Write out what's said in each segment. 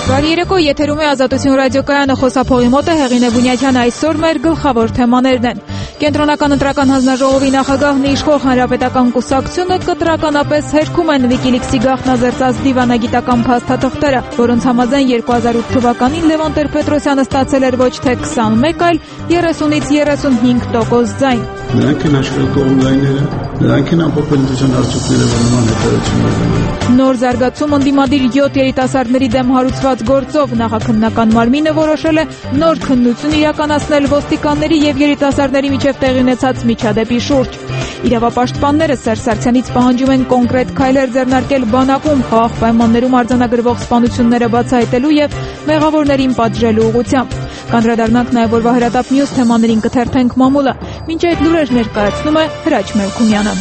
Բարի երեկո, եթերում է Ազատություն ռադիոկայանը, խոսափողի մոտ է Հեղինե Բունյակյան, այսօր մեր գլխավոր թեմաներն են։ Կենտրոնական ընտրական հանձնաժողովի նախագահն իշխող Հանրապետական կուսակցությունը կտրականապես հերքում են Wikileaks-ի գաղտնազերծած դիվանագիտական փաստաթղթերը, որոնց համաձայն 2008 թվականին Լևոն Տեր-Պետրոսյանը ստացել էր ոչ թե 21, այլ 30-ից 35% ձայն։ Նրանք են աշխատող ձայները, նրանք են ամփոփելիության արդյունքները, որ նման հետևություններ։ Նոր զարգացում ընդդիմադիր 7 երիտասարդների դեմ հարուցված գործով նախաքննական մարմինը որոշել է նոր քննություն իրականացնել ոստիկանների եւ երիտասարդների միջև տեղի ունեցած միջադեպի շուրջ։ Իրավապաշտպանները Սերժ Սարգսյանից պահանջում են կոնկրետ քայլեր ձեռնարկել բանակում խաղաղ պայմաններում արձանագրվող սպանությունները բացահայտելու եւ մեղավորներին պատժելու ուղղությամբ։ Կանդրադառնանք նաեւ օրվա հրատապ մյուս թեմաներին, կթերթենք մամուլը։ Մինչ այդ լուրեր ներկայացնում է Հրաչ Մելքումյանը։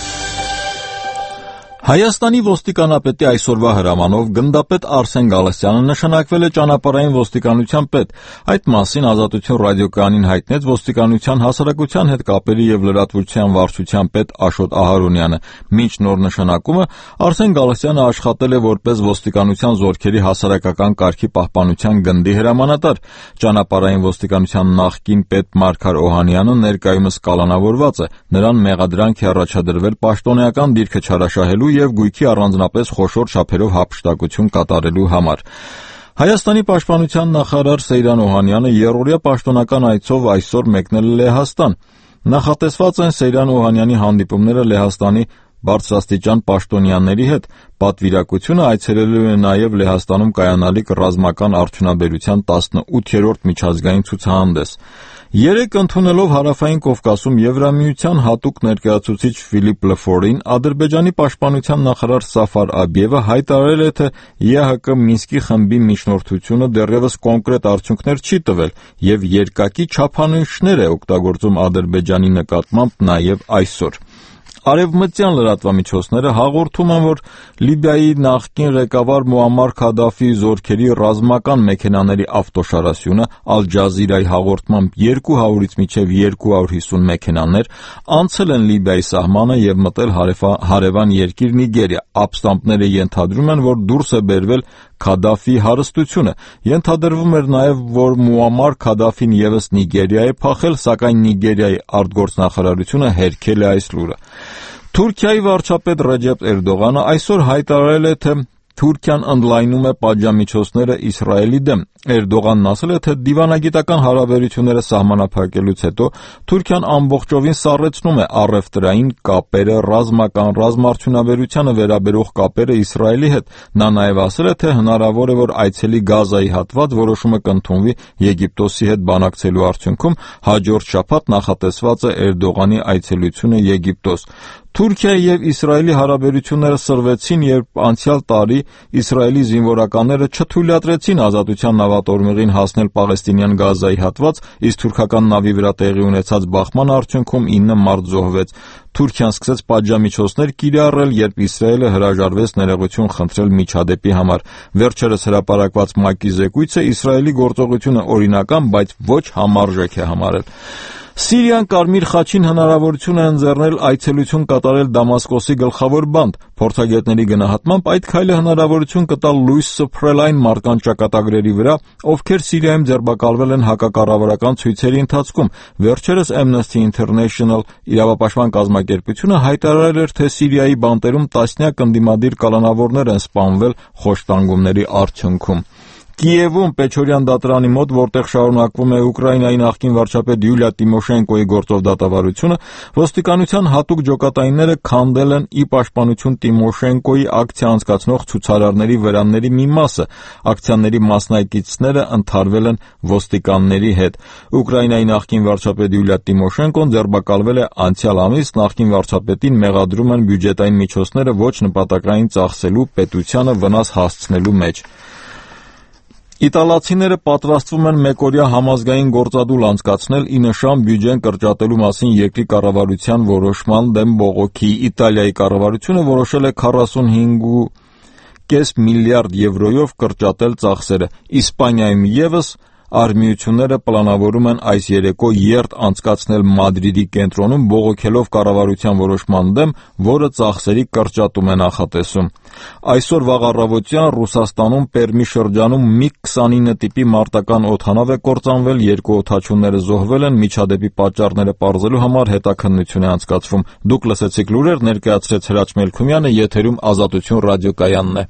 Հայաստանի ոստիկանապետի այսօրվա հրամանով գնդապետ Արսեն Գալստյանը նշանակվել է ճանապարհային ոստիկանության պետ։ Այդ մասին Ազատություն ռադիոկայանին հայտնեց ոստիկանության հասարակության հետ կապերի եւ լրատվության վարչության պետ Աշոտ Ահարոնյանը։ Մինչ նոր նշանակումը Արսեն Գալստյանը աշխատել է որպես ոստիկանության զորքերի հասարակական կարգի պահպանության գնդի հրամանատար։ Ճանապարհային ոստիկանության նախկին պետ Մարգար Օհանյանը ներկայումս կալանավորված է։ Նրան մեղադրանք է առաջադրվել պաշտոնեական դիրքը չարաշահելու եւ գույքի առանձնապես խոշոր չափերով հափշտակություն կատարելու համար։ Հայաստանի պաշտպանության նախարար Սեյրան Օհանյանը երրորդյա պաշտոնական այցով այսօր մեկնել է Լեհաստան։ Նախատեսված են Սեյրան Օհանյանի հանդիպումները Լեհաստանի բարձրաստիճան պաշտոնյաների հետ։ Պատվիրակությունը այցելելու է նաև Լեհաստանում կայանալիք ռազմական արդյունաբերության 18-րդ միջազգային ցուցահանդես։ Երեկ ընդունելով Հարավային Կովկասում Եվրամիության հատուկ ներկայացուցիչ Ֆիլիպ Լֆորին, Ադրբեջանի պաշտպանության նախարար Սաֆար Աբիևը հայտարարել է, թե ԵՀԿ Մինսկի խմբի միջնորդությունը դեռևս կոնկրետ արդյունքներ չի տվել եւ երկակի չափանիշներ է օգտագործում Ադրբեջանի նկատմամբ նաև այսօր։ Արևմտյան լրատվամիջոցները հաղորդում են, որ Լիբիայի նախկին ղեկավար Մուամմար Քադաֆիի զորքերի ռազմական մեքենաների ավտոշարասյունը Ալ Ջազիրայի հաղորդմամբ 200-ից մինչև 250 մեքենաներ անցել են Լիբիայի սահմանը եւ մտել հարևան երկիր Նիգերիա։ Ապստամբները ենթադրում են, որ դուրս է բերվել Քադաֆիի հարստությունը։ Ենթադրվում էր նաև, որ Մուամմար Քադաֆին եւս Նիգերիա է փախել, սակայն Նիգերիայի արտգործնախարարությունը հերքել է այս լուրը։ Թուրքիայի վարչապետ Ռեջեփ Էրդողանը այսօր հայտարարել է, թե Թուրքիան ընդլայնում է պատժամիջոցները Իսրայելի դեմ։ Էրդողանն ասել է, թե դիվանագիտական հարաբերությունները սահմանափակելուց հետո Թուրքիան ամբողջովին սառեցնում է առևտրային կապերը, ռազմարդյունաբերությանը վերաբերող կապերը Իսրայելի հետ։ Նա նաև ասել է, թե հնարավոր է, որ այցելի Գազայի հատված որոշումը կընդունվի Եգիպտոսի հետ բանակցելու արդյունքում։ Հաջորդ շաբաթ նախատեսված է Էրդողանի այցելությունը Եգիպտոս։ Թուրքիայի եւ Իսրայելի հարաբերությունները սրվեցին, երբ անցյալ տարի Իսրայելի զինվորականները չթույլատրեցին ազատության նավատորմեղին հասնել պաղեստինյան Գազայի հատված, իսկ թուրքական նավի վրա տեղի ունեցած բախման արդյունքում 9 մարդ զոհվեց։ Թուրքիան սկսեց պատժամիջոցներ կիրառել, երբ Իսրայելը հրաժարվեց ներողություն խնդրել միջադեպի համար։ Վերջերս հրապարակված ՄԱԿ-ի զեկույցը Իսրայելի գործողությունը օրինական, բայց ոչ համարժեք է համարել։ Սիրիան Կարմիր խաչին հնարավորություն է ընձեռնել այցելություն կատարել Դամասկոսի գլխավոր բանտ։ Փորձագետների գնահատմամբ այդ քայլը հնարավորություն կտա լույս սփռել այն մարդկանց ճակատագրերի վրա, ովքեր Սիրիայում ձերբակալվել են հակակառավարական ցույցերի ընթացքում։ Վերջերս Amnesty International իրավապաշտպան կազմակերպությունը հայտարարել էր, թե Սիրիայի բանտերում տասնյակ ընդդիմադիր կալանավորներ են սպանվել խոշտանգումների արդյունքում։ Կիևում Պեչորյան դատարանի մոտ, որտեղ շարունակվում է Ուկրաինայի նախկին վարչապետ Յուլիա Տիմոշենկոյի գործով դատավարությունը, ոստիկանության հատուկ ջոկատայինները քանդել են ի պաշտպանություն Տիմոշենկոյի ակցիա անցկացնող ցուցարարների վրանների մի մասը։ Ակցիաների մասնակիցները ընդհարվել են ոստիկանների հետ։ Ուկրաինայի նախկին վարչապետ Յուլիա Տիմոշենկոն ձերբակալվել է անցյալ ամիս, նախկին վարչապետին մեղադրում են բյուջետային միջոցները ոչ նպատակային ծախսելու, պետությանը վնաս հասցնելու մեջ։ Իտալացիները պատրաստվում են մեկօրյա համազգային գործադուլ անցկացնել ի նշան բյուջեն կրճատելու մասին երկրի կառավարության որոշման դեմ բողոքի։ Իտալիայի կառավարությունը որոշել է 45.5 միլիարդ եվրոյով կրճատել ծախսերը։ Իսպանիայում եւս Արմիությունները պլանավորում են այս երեկո երթ անցկացնել Մադրիդի կենտրոնում բողոքելով կառավարության որոշման դեմ, որը ծախսերի կրճատում է նախատեսում։ Այսօր վաղ առավոտյան Ռուսաստանում Պերմի շրջանում MiG-29 տիպի մարտական օդանավ է կործանվել, երկու օդաչուները զոհվել են, միջադեպի պատճառները պարզելու համար հետաքննություն է անցկացվում։ Դուք լսեցիք լուրեր, ներկայացրեց Հրաչ Մելքումյանը, եթերում Ազատություն ռադիոկայանն է։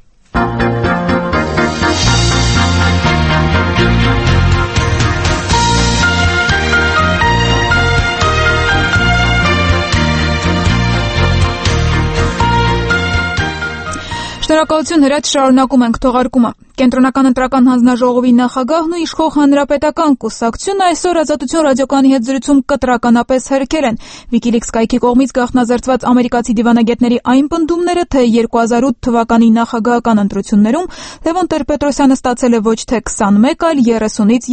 Շնորհակալություն Հրաչ, շարունակում ենք թողարկումը։ Կենտրոնական ընտրական հանձնաժողովի նախագահն ու իշխող հանրապետական կուսակցությունը այսօր Ազատություն ռադիոկայանի հետ զրույցում կտրականապես հերքել են Wikileaks կայքի կողմից գաղտնազերծված ամերիկացի դիվանագետների այն պնդումները, թե 2008 թվականի նախագահական ընտրություններում Լևոն Տեր-Պետրոսյանը ստացել է ոչ թե 21, այլ 30-ից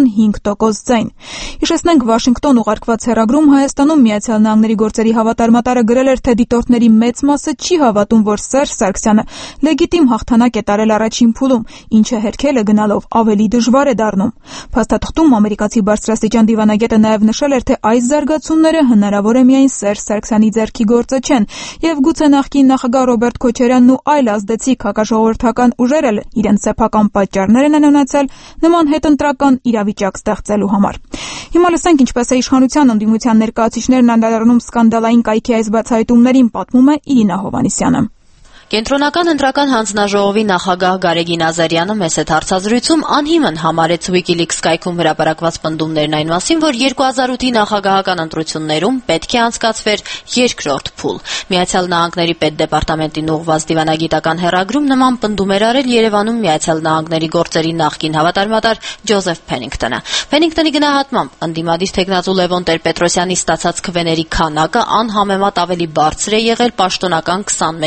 35% ձայն։ Հիշեցնենք, Վաշինգտոն ուղարկված հեռագրում Հայաստանում Միացյալ Նահանգների գործերի հավատարմատարը գրել էր, թե դիտորդների մեծ մասը չի հավատում, որ Սերժ Սարգսյանը լեգիտիմ հաղթանակ է տարել առաջին փուլում, ինչը հերքելը գնալով ավելի դժվար է դառնում։ Փաստաթղթում ամերիկացի բարձրաստիճան դիվանագետը նաև նշել էր, թե այս զարգացումները հնարավոր է միայն Սերժ Սարգսյանի ձեռքի գործը չեն, եւ գուցե նախկին նախագահ Ռոբերտ Քոչարյանն ու այլ ազդեցիկ հակաժողովրդական ուժեր էլ իրենց սեփական պատճառներ են ունեցել նման հետընտրական իրավիճակ ստեղծելու համար։ Հիմա լսենք, ինչպես է իշխանության ընդդիմության ներկայացուցիչներն անդրադառնում սկանդալային կայքի այս բացահայտումներին, պատմում է Իրինա Հովհաննիսյանը։ Կենտրոնական ընտրական հանձնաժողովի նախագահ Գարեգին Ազարյանը մեծ հարցազրույցում անհիմն համարեց Wikileaks կայքում հրապարակված պնդումներն այն մասին, որ 2008-ի նախագահական ընտրություններում պետք է անցկացվեր երկրորդ փուլ։ Միացյալ Նահանգների պետդեպարտամենտին ուղղված դիվանագիտական հեռագրում նման պնդում էր արել Երևանում Միացյալ Նահանգների գործերի նախկին հավատարմատար Ջոզեֆ Փենինգտոնը։ Փենինգտոնի գնահատմամբ ընդդիմադիր թեկնածու Լևոն Տեր-Պետրոսյանի ստացած քվեների քանակը անհամեմատ ավելի բարձր է եղել պաշտոնական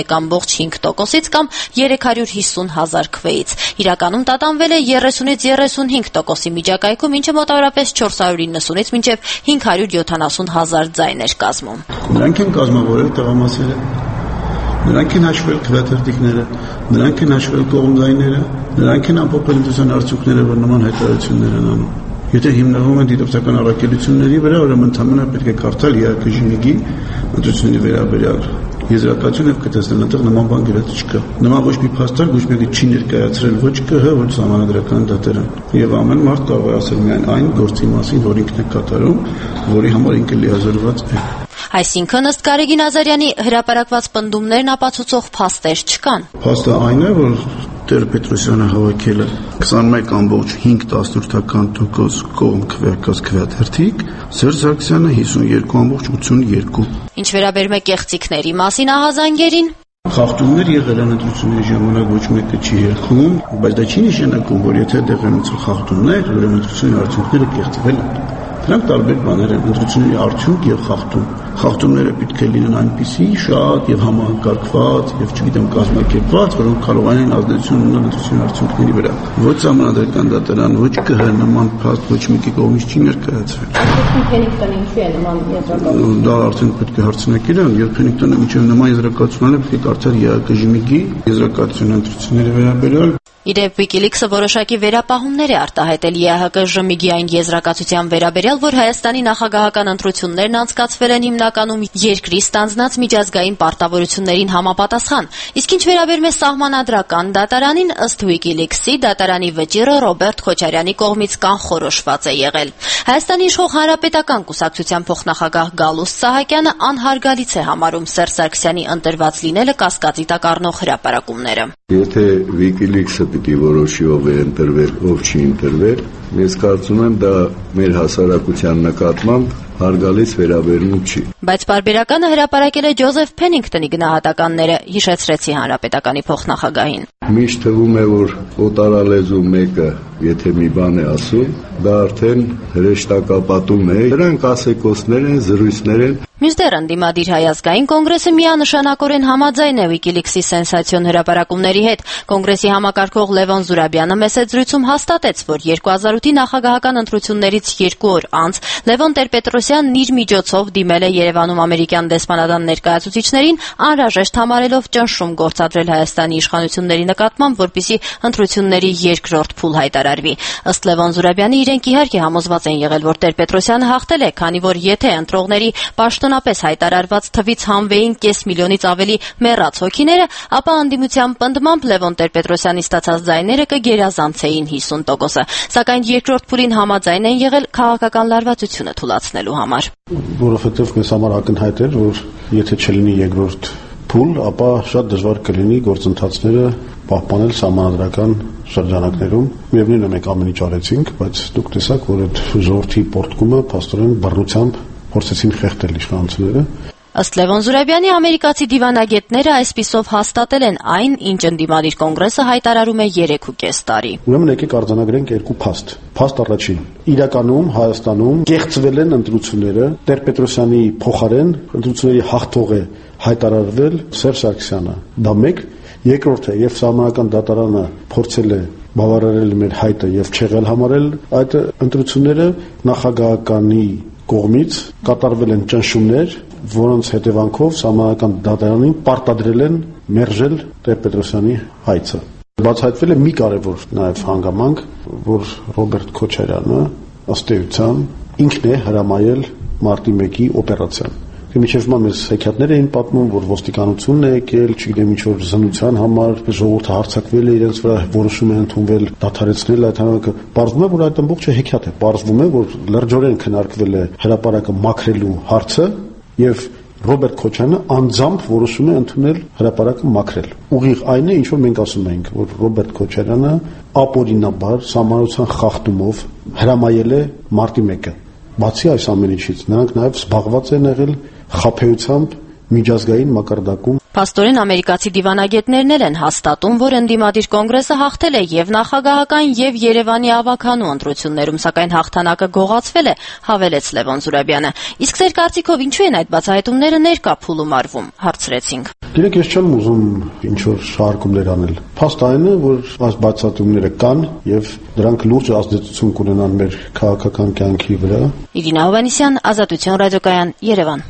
21.5%-ից կամ 350,000 քվեից։ Իրականում տատանվել է 30-ից 35%-ի միջակայքում, ինչը մոտավորապես 490-ից մինչև 570,000 ձայն էր կազմում։ Նրանք են կազմավորել տղամասերը, նրանք են հաշվել քվեաթերթիկները, նրանք են հաշվել կողմձայները, նրանք են ամփոփել ընտրության արդյունքները, որ նման հայտարարություններ են անում։ Եթե հիմնվում են դիտորդական առաքելությունների վրա, ուրեմն ընդհանրապես պետք է կարդալ ԵԱԿ-ի ընտրությունների վերաբերյալ եզրակացություն եւ կտեսնել այնտեղ նման բան գրած չկա։ Նման ոչ մի փաստարկ ոչ մեկը չի ներկայացրել ոչ ԿՀ, ոչ Սահմանադրական դատարան։ Եվ ամեն մարդ կարող է ասել միայն այն գործի մասին, որ ինքն է կատարում, որի համար ինքը լիազորված է։ Այսինքն, ըստ Գարեգին Ազարյանի, հրապարակված պնդումներն ապացուցող փաստեր չկան։ Փաստը այն է, որ Տեր-Պետրոսյանը հավաքել է 21.5% կողմ քվեաթերթիկ, Սերժ Սարգսյանը 52.82։ Ինչ վերաբերում է կեղծիքների մասին ահազանգերին, խախտումներ եղել են ընտրությունների ժամանակ, ոչ մեկը չի երգում, բայց դա չի նշանակում, որ եթե դեղ են ունեցել խախտումներ, ուրեմն ընտրությունների արդյունքները կեղծվել են։ Դրանք տարբեր բաներ են, ընտրությունների արդյունք եւ խախտում։ Խախտումները պետք է լինեն այնպիսի շատ եւ համակարգված եւ չգիտեմ կազմակերպված, որոնք կարողանան ազդեցություն ունենալ ընտրությունների արդյունքների վրա։ Ոչ Սահմանադրական դատարան, ոչ ԿՀ նման փաստ ոչ մեկի կողմից չի ներկայացվել։ Փենինգտոնը ինչու է նման եզրակացություն։ Դա արդեն պետք է հարցնեք իրան, եւ Փենինգտոնը միջև նման եզրակացությունները պետք է կարդալ ԵԱԿ-ի եզրակացություն ընտրությունների վերաբերյալ։ Իդեպ Wikileaks-ը որոշակի վերապահումներ է արտահայտել ԵԱՀԿ-ի այն եզրակացության վերաբերյալ, որ Հայաստանի նախագահական ընտրություններն անցկացվել են հիմնականում երկրի ստանձնած միջազգային պարտավորություններին համապատասխան։ Իսկ ինչ վերաբերում է Սահմանադրական դատարանին, ըստ Wikileaks-ի, դատարանի վճիռը Ռոբերտ Քոչարյանի կողմից կանխորոշված է եղել։ Հայաստանի իշխող Հանրապետական կուսակցության փոխնախագահ Գալուստ Սահակյանը անհարգալից է համարում Սերժ Սարգսյանի ընտրված լինելը կասկածի տակ առնող հրապարակումները։ Եթե Wikileaks-ը պիտի որոշի ով է ընտրվել, ով չի ընտրվել, ես կարծում եմ դա մեր հասարակության նկատմամբ հարգալից վերաբերմունք չի։ Բայց պարբերականը հրապարակել է Ջոզեֆ Փենինգտոնի գնահատականները, հիշեցրեցի Հանրապետականի փոխնախագահին։ Միշտ թվում է, որ օտարալեզու մեկը, եթե մի բան է ասում, դա արդեն հրեշտակապատում է։ Դրանք ասեկոսներ են, զրույցներ են։ Մինչդեռ ընդդիմադիր Հայ ազգային կոնգրեսը միանշանակորեն համաձայն է Wikileaks-ի սենսացիոն հրապարակումների հետ։ Կոնգրեսի համակարգող Լևոն Զուրաբյանը մեծ զրույցում հաստատեց, որ 2008-ի նախագահական ընտրություններից 2 օր անց Լևոն Տեր-Պետրոսյանն իր միջոցով դիմել է Երևանում ամերիկյան դեսպանատան ներկայացուցիչներին, անհրաժեշտ համարելով ճնշում գործադրել Հայաստանի իշխանությունների նկատմամբ, որպեսզի ընտրությունների երկրորդ փուլ հայտարարեն։ հայտարարվի։ Ըստ Լևոն Զուրաբյանի, իրենք իհարկե համոզված են եղել, որ Տեր-Պետրոսյանը հաղթել է, քանի որ եթե ընտրողների պաշտոնապես հայտարարված թվից հանվեին կես միլիոնից ավելի մեռած հոգիները, ապա անդիմության պնդմամբ Լևոն Տեր-Պետրոսյանի ստացած ձայները կգերազանցեին 50%-ը, սակայն երկրորդ փուլին համաձայն են եղել քաղաքական լարվածությունը թուլացնելու համար։ Որովհետև մեզ համար ակնհայտ էր, որ եթե չլինի երկրորդ փուլ, ապա շատ դժվար կլինի գործընթացները պահպանել սահմանադրական շրջանակներում։ Միևնույն է, մենք ամեն ինչ արեցինք, բայց դուք տեսաք, որ այդ ժողովրդի պոռթկումը փաստորեն բռնությամբ փորձեցին խեղդել իշխանությունները։ Ըստ Լևոն Զուրաբյանի, ամերիկացի դիվանագետները այսպիսով հաստատել են այն, ինչ ընդդիմադիր կոնգրեսը հայտարարում է 3.5 տարի։ Ուրեմն եկեք արձանագրենք երկու փաստ։ Փաստ առաջին. իրականում Հայաստանում կեղծվել են ընտրությունները, Տեր-Պետրոսյանի փոխարեն ընտրությունների հաղթող է հայտարարվել Սերժ Սարգսյանը։ Դա մեկ, երկրորդը, եւ Սահմանական դատարանը փորձել է բավարարել մեր հայտը եւ չեղել համարել այդ ընտրությունները, նախագահականի կողմից կատարվել են ճնշումներ, որոնց հետևանքով Սահմանական դատարանին պարտադրել են մերժել Տեր-Պետրոսյանի հայցը։ Բացահայտվել է մի կարևոր նաև հանգամանք, որ Ռոբերտ Քոչարյանը ըստ էության ինքն է հրամայել մարտի 1-ի օպերացիան։ Մինչև հիմա մեզ հեքիաթներ էին պատմում, որ ոստիկանությունն է եկել, չգիտեմ ինչ որ զննության համար, ժողովուրդը հարձակվել է իրենց վրա, որոշում է ընդունվել դադարեցնել այդ հանրակը։ Պարզվում է, որ այդ ամբողջը հեքիաթ է։ Պարզվում է, որ լրջորեն քննարկվել է հրապարակը մաքրելու հարցը եւ Ռոբերտ Քոչյանը անձամբ որոշում է ընդունել հրապարակը մաքրել։ Ուղիղ այն է, ինչ որ մենք ասում ենք, որ Ռոբերտ Քոչարյանը ապօրինաբար սահմանության խախտումով հրամայել է մարտի 1-ը։ Բացի այս ամեն ինչից, նրանք նաև զբաղված են եղել խաբեությամբ միջազգային մակարդակում։ Փաստորեն ամերիկացի դիվանագետներն էլ են հաստատում, որ ընդդիմադիր կոնգրեսը հաղթել է եւ նախագահական եւ Երևանի ավականու ընտրություններում, սակայն հաղթանակը գողացվել է, հավելեց Լևոն Զուրաբյանը։ Իսկ ձեր կարծիքով ինչու են այդ բացահայտումները ներկա փուլում արվում, հարցրեցինք։ Գիտեք, ես չեմ ուզում ինչ որ շարժումներ անել։ Փաստը այն է, որ այս բացահայտումները կան եւ դրանք լուրջ ազդեցություն կունենան մեր քաղաքական կյանքի վրա։ Իրինա Հովհաննիսյան, Ազատություն ռադիոկայան, Երևան։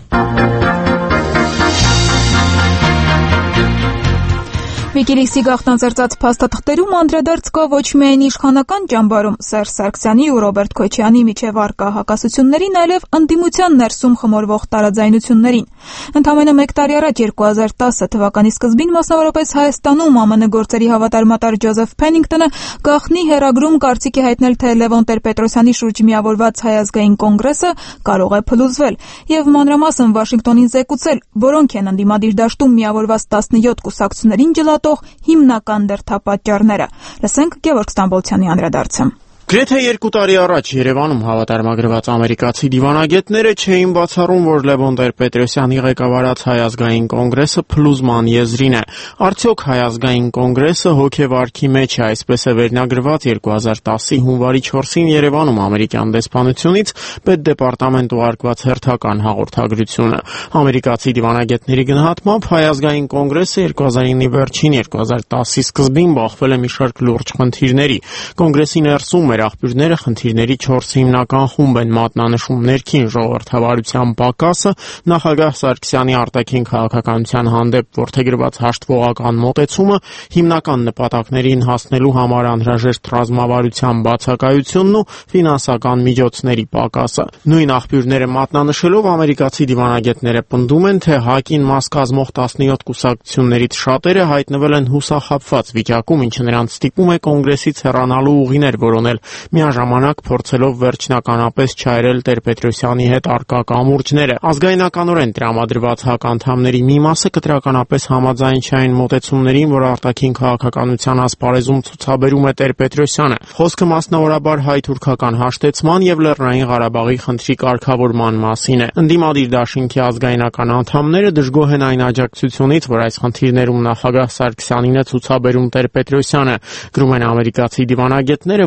Վիկիլիքսի գաղտնաձերծած փաստաթղթերում անդրադարձ կա ոչ միայն իշխանական ճամբարում Սերժ Սարգսյանի ու Ռոբերտ Քոչյանի միջև առկա հակասություններին, այլև ընդդիմության ներսում խմորվող տարաձայնություններին։ Ընդամենը 1 տարի առաջ 2010 թվականի սկզբին մասնավորապես Հայաստանում ԱՄՆ գործերի հավատարմատար Ջոզեֆ Փենինգտոնը գաղտնի հերագրում կարծիք է հայտնել, թե Լևոն Տեր-Պետրոսյանի շուրջ միավորված Հայ ազգային կոնգրեսը կարող է փլուզվել եւ մանրամասն Վաշինգտոնին զեկուցել, որոնք են ընդդիմադիր դաշտում միավորված 17 կուսակցություններին ջլատող հիմնական դրդապատճառները։ Լսենք Գևորգ Ստամբոլցյանի անդրադարձը։ Գրեթե 2 տարի առաջ Երևանում հավատարմագրված ամերիկացի դիվանագետները չէին բացառում, որ Լևոն Տեր-Պետրոսյանի ղեկավարած Հայ ազգային կոնգրեսը փլուզման եզրին է։ Արդյոք Հայ ազգային կոնգրեսը հոգեվարքի մեջ է, այսպես է վերնագրված 2010-ի հունվարի 4-ին Երևանում ամերիկյան դեսպանությունից Պետդեպարտամենտ ուղարկված հերթական հաղորդագրությունը։ Ամերիկացի դիվանագետների գնահատմամբ Հայ ազգային կոնգրեսը 2009-ի վերջին 2010-ի սկզբին բախվել է մի շարք լուրջ խնդիրների։ Կոնգրեսի ներսում ախբյուրները խնդիրների 4 հիմնական խումբ են մատնանշում՝ ներքին ժողովրդավարության պակասը, նախագահ Սարգսյանի արտաքին քաղաքականության հանդեպ որդեգրված հաշտվողական մոտեցումը, հիմնական նպատակներին հասնելու համար անհրաժեշտ ռազմավարության բացակայությունն ու ֆինանսական միջոցների պակասը։ Նույն աղբյուրները մատնանշելով ամերիկացի դիվանագետները պնդում են, թե ՀԱԿ-ին մաս կազմող 17 կուսակցություններից շատերը հայտնվել են հուսախաբված վիճակում, ինչը նրանց ստիպում է կոնգրեսից հեռանալու ուղիներ որոնել, միաժամանակ փորձելով վերջնականապես չայրել Տեր-Պետրոսյանի հետ առկա կամուրջները։ Ազգայնականորեն տրամադրված ՀԱԿ անդամների մի մասը կտրականապես համաձայն չէին մոտեցումներին, որ արտաքին քաղաքականության ասպարեզում ցուցաբերում է Տեր-Պետրոսյանը։ Խոսքը մասնավորաբար հայ-թուրքական հաշտեցման եւ Լեռնային Ղարաբաղի խնդրի կարգավորման մասին է։ Ընդդիմադիր դաշինքի ազգայնական անդամները դժգոհ են այն աջակցությունից, որ այս խնդիրներում նախագահ Սարգսյանին է ցուցաբերում Տեր-Պետրոսյանը։ Գրում են ամերիկացի դիվանագետները, որպես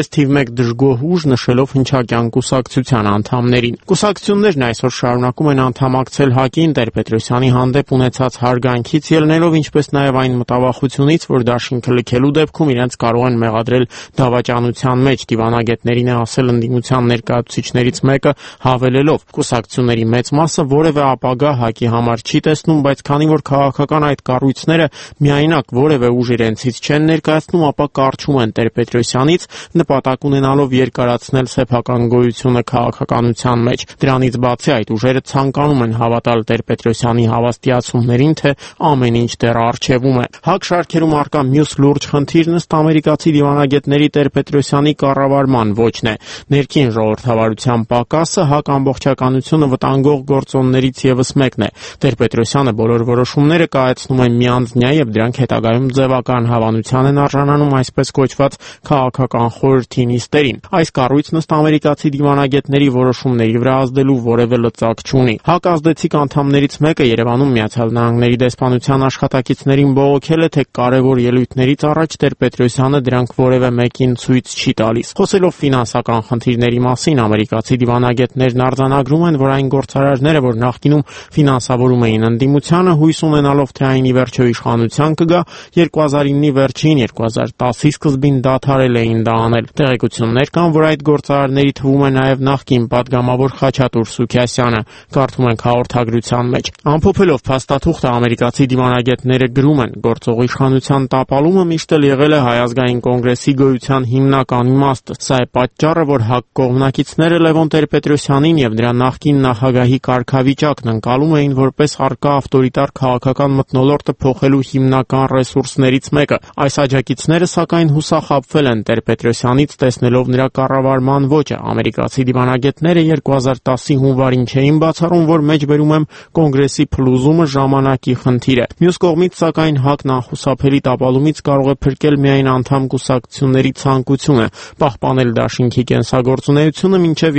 որպես թիվ 1 դժգոհ ուժ, նշելով հնչակյան կուսակցության անդամներին։ Կուսակցություններն այսօր շարունակում են անդամակցել ՀԱԿ-ին Տեր-Պետրոսյանի հանդեպ ունեցած հարգանքից ելնելով, ինչպես նաև այն մտավախությունից, որ դաշինքը լքելու դեպքում իրենց կարող են մեղադրել դավաճանության մեջ, դիվանագետներին է ասել ընդդիմության ներկայացուցիչներից մեկը, հավելելով. կուսակցությունների մեծ մասը որևէ ապագա ՀԱԿ-ի համար չի տեսնում, բայց քանի որ քաղաքական այդ կառույցները միայնակ որևէ ուժ իրենցից չեն ներկայացնում, ապա կարճում են Տեր-Պետրոսյանից, նպատակ ունենալով երկարացնել սեփական գոյությունը քաղաքականության մեջ։ Դրանից բացի այդ ուժերը ցանկանում են հավատալ Տեր-Պետրոսյանի հավաստիացումներին, թե ամեն ինչ դեռ առջևում է։ ՀԱԿ շարքերում առկա մյուս լուրջ խնդիրն ըստ ամերիկացի դիվանագետների Տեր-Պետրոսյանի կառավարման ոճն է։ Ներքին ժողովրդավարության պակասը ՀԱԿ ամբողջականությունը վտանգող գործոններից ևս մեկն է։ Տեր-Պետրոսյանը բոլոր որոշումները կայացնում է միանձնյա եւ դրանք հետագայում ձևական հավանության են արժանանում այսպես կոչված քաղաքական խորհրդի նիստերին։ Այս կառույցն ըստ ամերիկացի դիվանագետների որոշումների վրա ազդելու որևէ լծակ չունի։ ՀԱԿ ազդեցիկ անդամներից մեկը Երևանում Միացյալ Նահանգների դեսպանության աշխատակիցներին բողոքել է, թե կարևոր ելույթներից առաջ Տեր-Պետրոսյանը դրանք որևէ մեկին ցույց չի տալիս։ Խոսելով ֆինանսական խնդիրների մասին, ամերիկացի դիվանագետներն արձանագրում են, որ այն գործարարները, որ նախկինում ֆինանսավորում էին ընդդիմությանը, հույս ունենալով, թե այն ի վերջո իշխանության կգա, 2009-ի վերջին, 2010-ի սկզբին դադարել էին դա անել։ Տեղեկություններ կան, որ այդ գործարարների թվում է նաև նախկին падգամավոր Խաչատուր Սուքիասյանը, կարդում ենք հաղորդագրության մեջ։ Ամփոփելով փաստաթուղթը, ամերիկացի դիվանագետները գրում են. գործող իշխանության տապալումը միշտ էլ եղել է Հայ ազգային կոնգրեսի գոյության հիմնական իմաստը։ Սա է պատճառը, որ ՀԱԿ կողմնակիցները Լևոն Տեր-Պետրոսյանին եւ նրա նախկին նախագահի կարգավիճակն ընկալում էին որպես առկա ավտորիտար քաղաքական մթնոլորտը փոխելու հիմնական ռեսուրսներից մեկը։ Այս աջակիցները սակայն հուսախաբվել են Տեր-Պետրոսյանից, տեսնելով նրա կառավարման ոճը։ Ամերիկացի դիվանագետները 2010-ի հունվարին չէին բացառում, որ մեջբերում եմ կոնգրեսի փլուզումը ժամանակի խնդիր է։ Մյուս կողմից, սակայն ՀԱԿ-ն անխուսափելի տապալումից կարող է փրկել միայն անդամ կուսակցությունների ցանկությունը պահպանել դաշինքի կենսագործունեությունը մինչև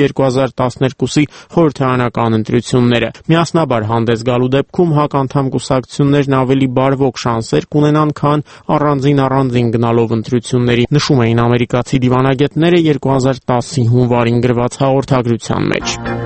2012-ի խորհրդարանական ընտրությունները։ Միասնաբար հանդես գալու դեպքում ՀԱԿ անդամ կուսակցություններն ավելի բարվոք շանսեր կունենան, քան առանձին գնալով ընտրությունների, նշում էին ամերիկացի դիվանագետները 2010-ի հունվարին գրված հաղորդագրության մեջ։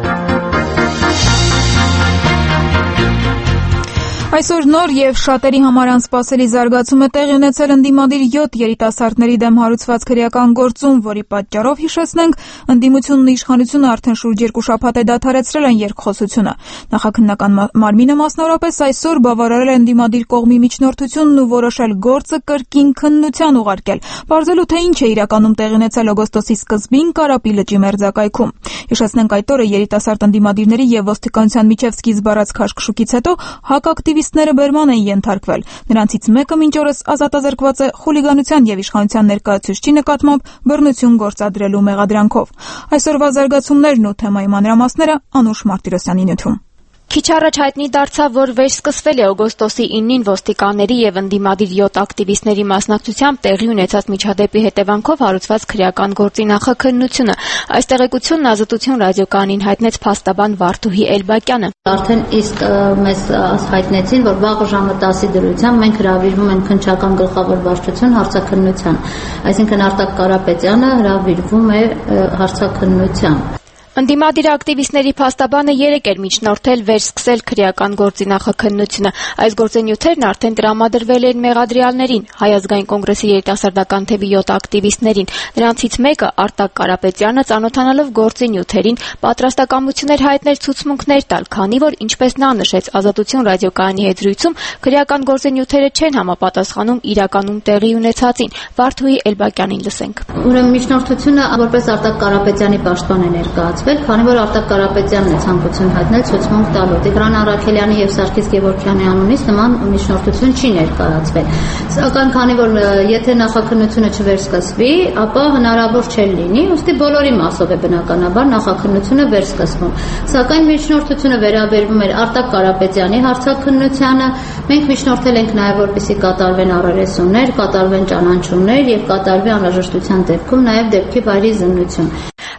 Այսօր նոր եւ շատերի համար անսպասելի զարգացում է տեղի ունեցել ընդդիմադիր 7 երիտասարդների դեմ հարուցված քրեական գործում, որի պատճառով հիշեցնենք, ընդդիմությունն ու իշխանությունը արդեն շուրջ 2 շաբաթ է դադարեցրել են երկխոսությունը։ Նախաքննական մարմինը մասնավորապես այսօր բավարարել է ընդդիմադիր կողմի միջնորդությունն ու որոշել գործը կրկին քննության ուղարկել, պարզելու թե ինչ է իրականում տեղի ունեցել օգոստոսի սկզբին Կարապի լճի մերձակայքում։ Հիշեցնենք, այդ օրը երիտասարդ ընդդիմադիրների եւ ոստիկանության միջև սկիզբ առած քաշքշուկից հետո ՀԱԿ ակտիվիստները բերման են ենթարկվել։ Նրանցից մեկը մինչ օրս ազատազրկված է խուլիգանության եւ իշխանության ներկայացուցչի նկատմամբ բռնություն գործադրելու մեղադրանքով։ Այսօրվա զարգացումներն ու թեմայի մանրամասները Անուշ Մարտիրոսյանի նյութում։ Քիչ առաջ հայտնի դարձավ, որ վերսկսվել է օգոստոսի 9-ին ոստիկանների եւ ընդդիմադիր 7 ակտիվիստների մասնակցությամբ տեղի ունեցած միջադեպի հետևանքով հարուցված քրեական գործի նախաքննությունը։ Այս տեղեկությունն Ազատություն ռադիոկայանին հայտնեց փաստաբան Վարդուհի Էլբակյանը։ Արդեն իսկ մեզ հայտնեցին, որ վաղը ժամը 10-ի դրությամբ մենք հրավիրվում ենք քննչական գլխավոր վարչություն հարցաքննության, այսինքն Արտակ Կարապետյանը հրավիրվում է հարցաքննության։ Ընդդիմադիր ակտիվիստների փաստաբանը 3 էր միջնորդել վերսկսել քրեական գործի նախաքննությունը։ Այս գործենյութերն արդեն տրամադրվել են մեղադրյալներին, Հայ ազգային կոնգրեսի երիտասարդական թևի 7 ակտիվիստներին։ Նրանցից մեկը Արտակ Կարապետյանը, ծանոթանալով գործենյութերին, պատրաստակամություն էր հայտնել ցուցմունքներ տալ, քանի որ, ինչպես նա նշեց Ազատություն ռադիոկայանի հետ զրույցում, քրեական գործենյութերը չեն համապատասխանում իրականում տեղի ունեցածին։ Վարդուհի Էլբակյանին լսենք։ Ուրեմն միջնորդությունը որպես Արտակ Կարապետյանի պաշտպան է ներկայացվել, քանի որ Արտակ Կարապետյանն է ցանկություն հայտնել ցուցմունք տալու։ Տիգրան Առաքելյանի եւ Սարգիս Գևորգյանի անունից նման միջնորդություն չի ներկայացվել։ Սակայն քանի որ եթե նախաքննությունը չվերսկսվի, ապա հնարավոր չէ լինի, ուստի բոլորի մասով է բնականաբար նախաքննությունը վերսկսվում։ Սակայն միջնորդությունը վերաբերվում էր Արտակ Կարապետյանի հարցաքննությանը։ Մենք միջնորդել ենք նաեւ որպեսզի կատարվեն առերեսումներ, կատարվեն ճանաչումներ եւ կատարվի անհրաժեշտության դեպքում նաեւ դեպքի վայրի զննություն։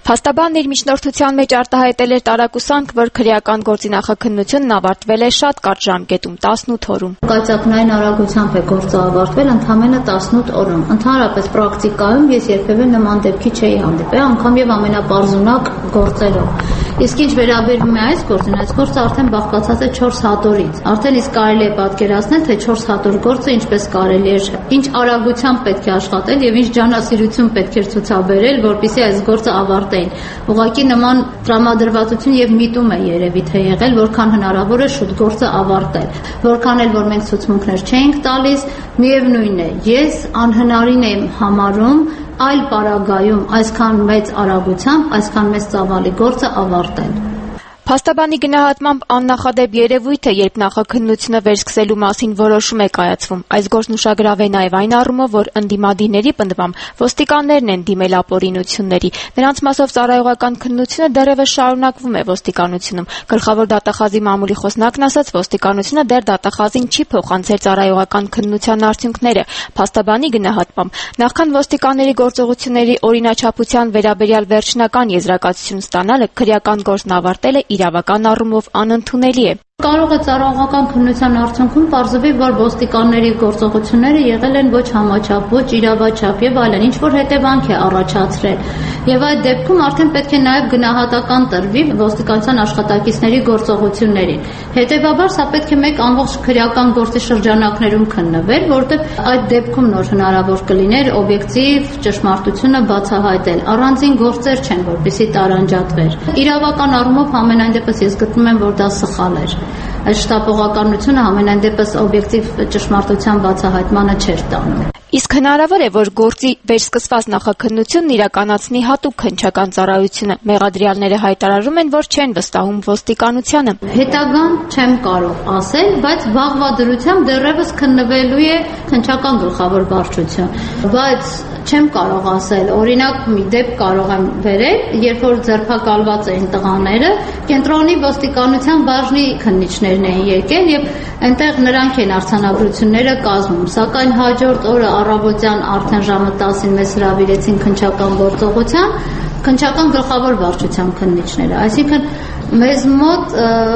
Փաստաբանն իր միջնորդության մեջ արտահայտել էր տարակուսանք, որ քրեական գործի նախաքննությունն ավարտվել է շատ կարճ ժամկետում՝ 18 օրում։ Կայծակնային արագությամբ է գործը ավարտվել ընդամենը 18 օրում։ Ընդհանրապես պրակտիկայում ես երբևէ նման դեպքի չէի հանդիպել, անգամ եւ ամենապարզունակ գործերով։ Իսկ ինչ վերաբերում է այս գործին, այս գործը արդեն բաղկացած է 4 հատորից։ Արդեն իսկ կարելի է պատկերացնել, թե 4 հատոր գործը ինչպես կարելի է, ինչ արագությամբ պետք է աշխատել եւ ինչ ջանասիրություն պետք է ցուցաբերել, որպեսզի այս գործը ավարտեին։ Ուղղակի նման տրամադրվածություն եւ միտում է երևի թե եղել, որքան հնարավոր է շուտ գործը ավարտել։ Որքան էլ որ մենք ցուցմունքներ չենք տալիս, միևնույն է, ես անհնարին եմ համարում այլ պարագայում այսքան մեծ արագությամբ, այսքան մեծ ծավալի գործը ավարտել։ Փաստաբանի գնահատմամբ աննախադեպ երևույթ է, երբ նախաքննությունը վերսկսելու մասին որոշում է կայացվում։ Այս գործն ուշագրավ է նաև այն առումով, որ ընդդիմադիրների պնդմամբ ոստիկաններն են դիմել ապօրինությունների։ Նրանց մասով ծառայողական քննությունը դեռևս շարունակվում է ոստիկանությունում։ Գլխավոր դատախազի մամուլի խոսնակն ասաց, ոստիկանությունը դեռ դատախազին չի փոխանցել ծառայողական քննության արդյունքները։ Փաստաբանի գնահատմամբ նախքան ոստիկանների գործողությունների օրինաչափության վերաբերյալ վերջնական եզրակացություն ստանալը քրեական գործն ավարտելը իրավական առումով անընդունելի է։ Կարող է ծառայողական քննության արդյունքում պարզվի, որ ոստիկանների գործողությունները եղել են ոչ համաչափ, ոչ իրավաչափ եւ այլն, ինչ որ հետևանք է առաջացրել։ Եվ այդ դեպքում արդեն պետք է նաեւ գնահատական տրվի ոստիկանության աշխատակիցների գործողություններին։ Հետևաբար սա պետք է մեկ ամբողջ քրեական գործի շրջանակներում քննվեր, որտեղ այդ դեպքում նոր հնարավոր կլիներ օբյեկտիվ ճշմարտությունը բացահայտել։ Առանձին գործեր չեն, որպեսզի տարանջատվեր։ Իրավական առումով ամենայն դեպս ես գտնում եմ, որ դա սխալ էր։ Այս շտապողականությունը ամենայն դեպս օբյեկտիվ ճշմարտության բացահայտմանը չէր տանում։ Իսկ հնարավոր է, որ գործի վերսկսված նախաքննությունն իրականացնի հատուկ քննչական ծառայությունը։ Մեղադրյալները հայտարարում են, որ չեն վստահում ոստիկանությանը։ Հետագան չեմ կարող ասել, բայց վաղվա դրությամբ դեռևս քննվելու է քննչական գլխավոր վարչություն։ Բայց չեմ կարող ասել, օրինակ մի դեպք կարող եմ վերել, երբ որ ձերբակալված էին տղաները, կենտրոնի ոստիկանության բաժնի քննիչներն էին եկել եւ այնտեղ նրանք են արձանագրությունները կազմում, սակայն հաջորդ օրը առավոտյան արդեն ժամը 10-ին մեզ հրավիրեցին քննչական գործողության, քննչական գլխավոր վարչության քննիչները, այսինքն մեզ մոտ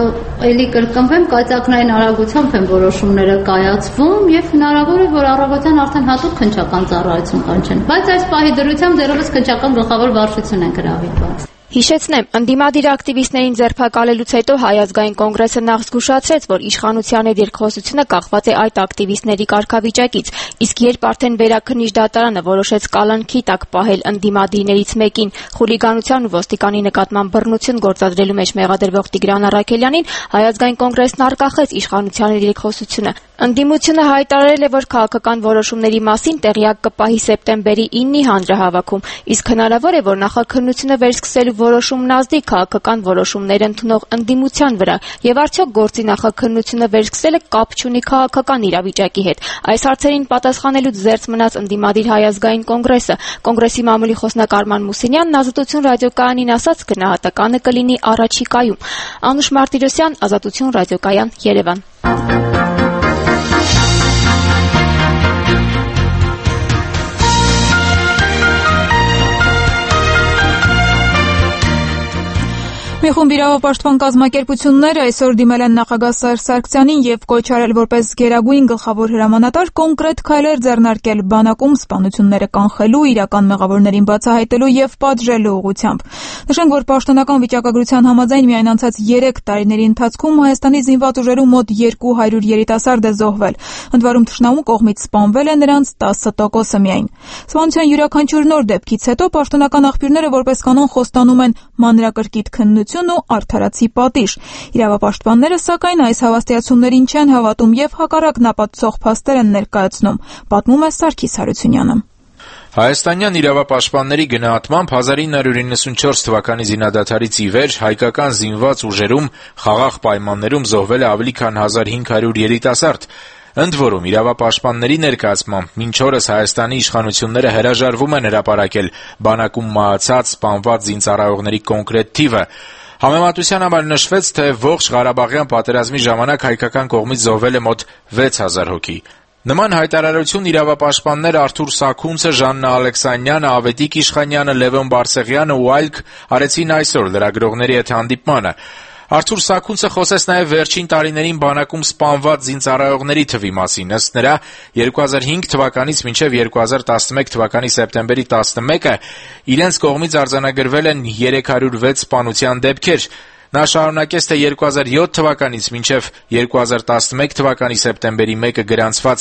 էլի կրկնվեմ կայծակնային արագությամբ են որոշումները կայացվում եւ հնարավոր է որ առավոտյան արդեն հատուկ քննչական ծառայություն կանչեն, բայց այս պահի դրությամբ դեռևս քննչական գլխավոր վարչություն են հրավիրված։ Հիշեցնեմ, ընդդիմադիր ակտիվիստներին ձերբակալելուց հետո Հայ ազգային կոնգրեսը նախ զգուշացրեց, որ իշխանության հետ երկխոսությունը կախված է այդ ակտիվիստների կարգավիճակից, իսկ երբ արդեն վերաքննիչ դատարանը որոշեց կալանքի տակ պահել ընդդիմադիրներից մեկին խուլիգանության ու ոստիկանի նկատմամբ բռնություն գործադրելու մեջ մեղադրվող Տիգրան Առաքելյանին, Հայ ազգային կոնգրեսն արգախեց իշխանության հետ երկխոսությունը։ Ընդդիմությունը հայտարարել է, որ քաղաքական որոշումների մասին տեղյակ կպահի սեպտեմբերի 9-ի հանրահավաքում, իսկ հնարավոր է, որ նախաքննությունը վերսկսելու որոշումն ազդի քաղաքական որոշումներ ընդունող ընդդիմության վրա, եւ արդյոք գործի նախաքննությունը վերսկսելը կապ չունի քաղաքական իրավիճակի հետ։ Այս հարցերին պատասխանելուց զերծ մնաց ընդդիմադիր Հայ ազգային կոնգրեսը։ Կոնգրեսի մամուլի խոսնակ Արման Մուսինյանն Ազատություն ռադիոկայանին ասաց, գնահատականը կլինի առաջիկայում։ Անուշ Մարտիրոսյան, Ազատություն ռադիոկայան, Երևան։ Մի խումբ իրավապաշտպան կազմակերպություններ այսօր դիմել են նախագահ Սերժ Սարգսյանին եւ կոչ արել որպես գերագույն գլխավոր հրամանատար կոնկրետ քայլեր ձեռնարկել բանակում սպանությունները կանխելու, իրական մեղավորներին բացահայտելու եւ պատժելու ուղղությամբ։ Նշենք, որ պաշտոնական վիճակագրության համաձայն միայն անցած 3 տարիների ընթացքում Հայաստանի զինված ուժերում մոտ 200 երիտասարդ է զոհվել։ Ընդ որում թշնամու կողմից սպանվել է նրանց 10%-ը միայն։ Սպանության յուրաքանչյուր նոր դեպքից հետո պաշտոնական աղբյուրները որպես կանոն խոստանում են մանրակրկիտ քննություն ու արդարացի պատիժ։ Իրավապաշտպանները սակայն այս հավաստիացումներին չեն հավատում եւ հակառակն ապացուցող փաստեր են ներկայացնում, պատմում է Սարգիս Հարությունյանը։ Հայաստանյան իրավապաշտպանների գնահատմամբ 1994 թվականի զինադադարից ի վեր հայկական զինված ուժերում խաղաղ պայմաններում զոհվել է ավելի քան 1500 երիտասարդ։ Ընդ որում, իրավապաշտպանների ներկայացմամբ մինչ օրս Հայաստանի իշխանությունները հրաժարվում են հրապարակել բանակում մահացած, սպանված զինծառայողների կոնկրետ թիվը։ Համեմատության համար նշվեց, թե ողջ Ղարաբաղյան պատերազմի ժամանակ հայկական կողմից զոհվել է մոտ 6000 հոգի։ Նման հայտարարություն իրավապաշտպաններ Արթուր Սաքունցը, Ժաննա Ալեքսանյանը, Ավետիք Իշխանյանը, Լևոն Բարսեղյանը ու այլք արեցին այսօր լրագրողների հետ հանդիպմանը։ Արթուր Սաքունցը խոսեց նաև վերջին տարիներին բանակում սպանված զինծառայողների թվի մասին։ Ըստ նրա, 2005 թվականից մինչև 2011 թվականի սեպտեմբերի 11-ը իրենց կողմից արձանագրվել են 306 սպանության դեպքեր։ Նա շարունակեց, թե 2007 թվականից մինչև 2011 թվականի սեպտեմբերի 1-ը գրանցված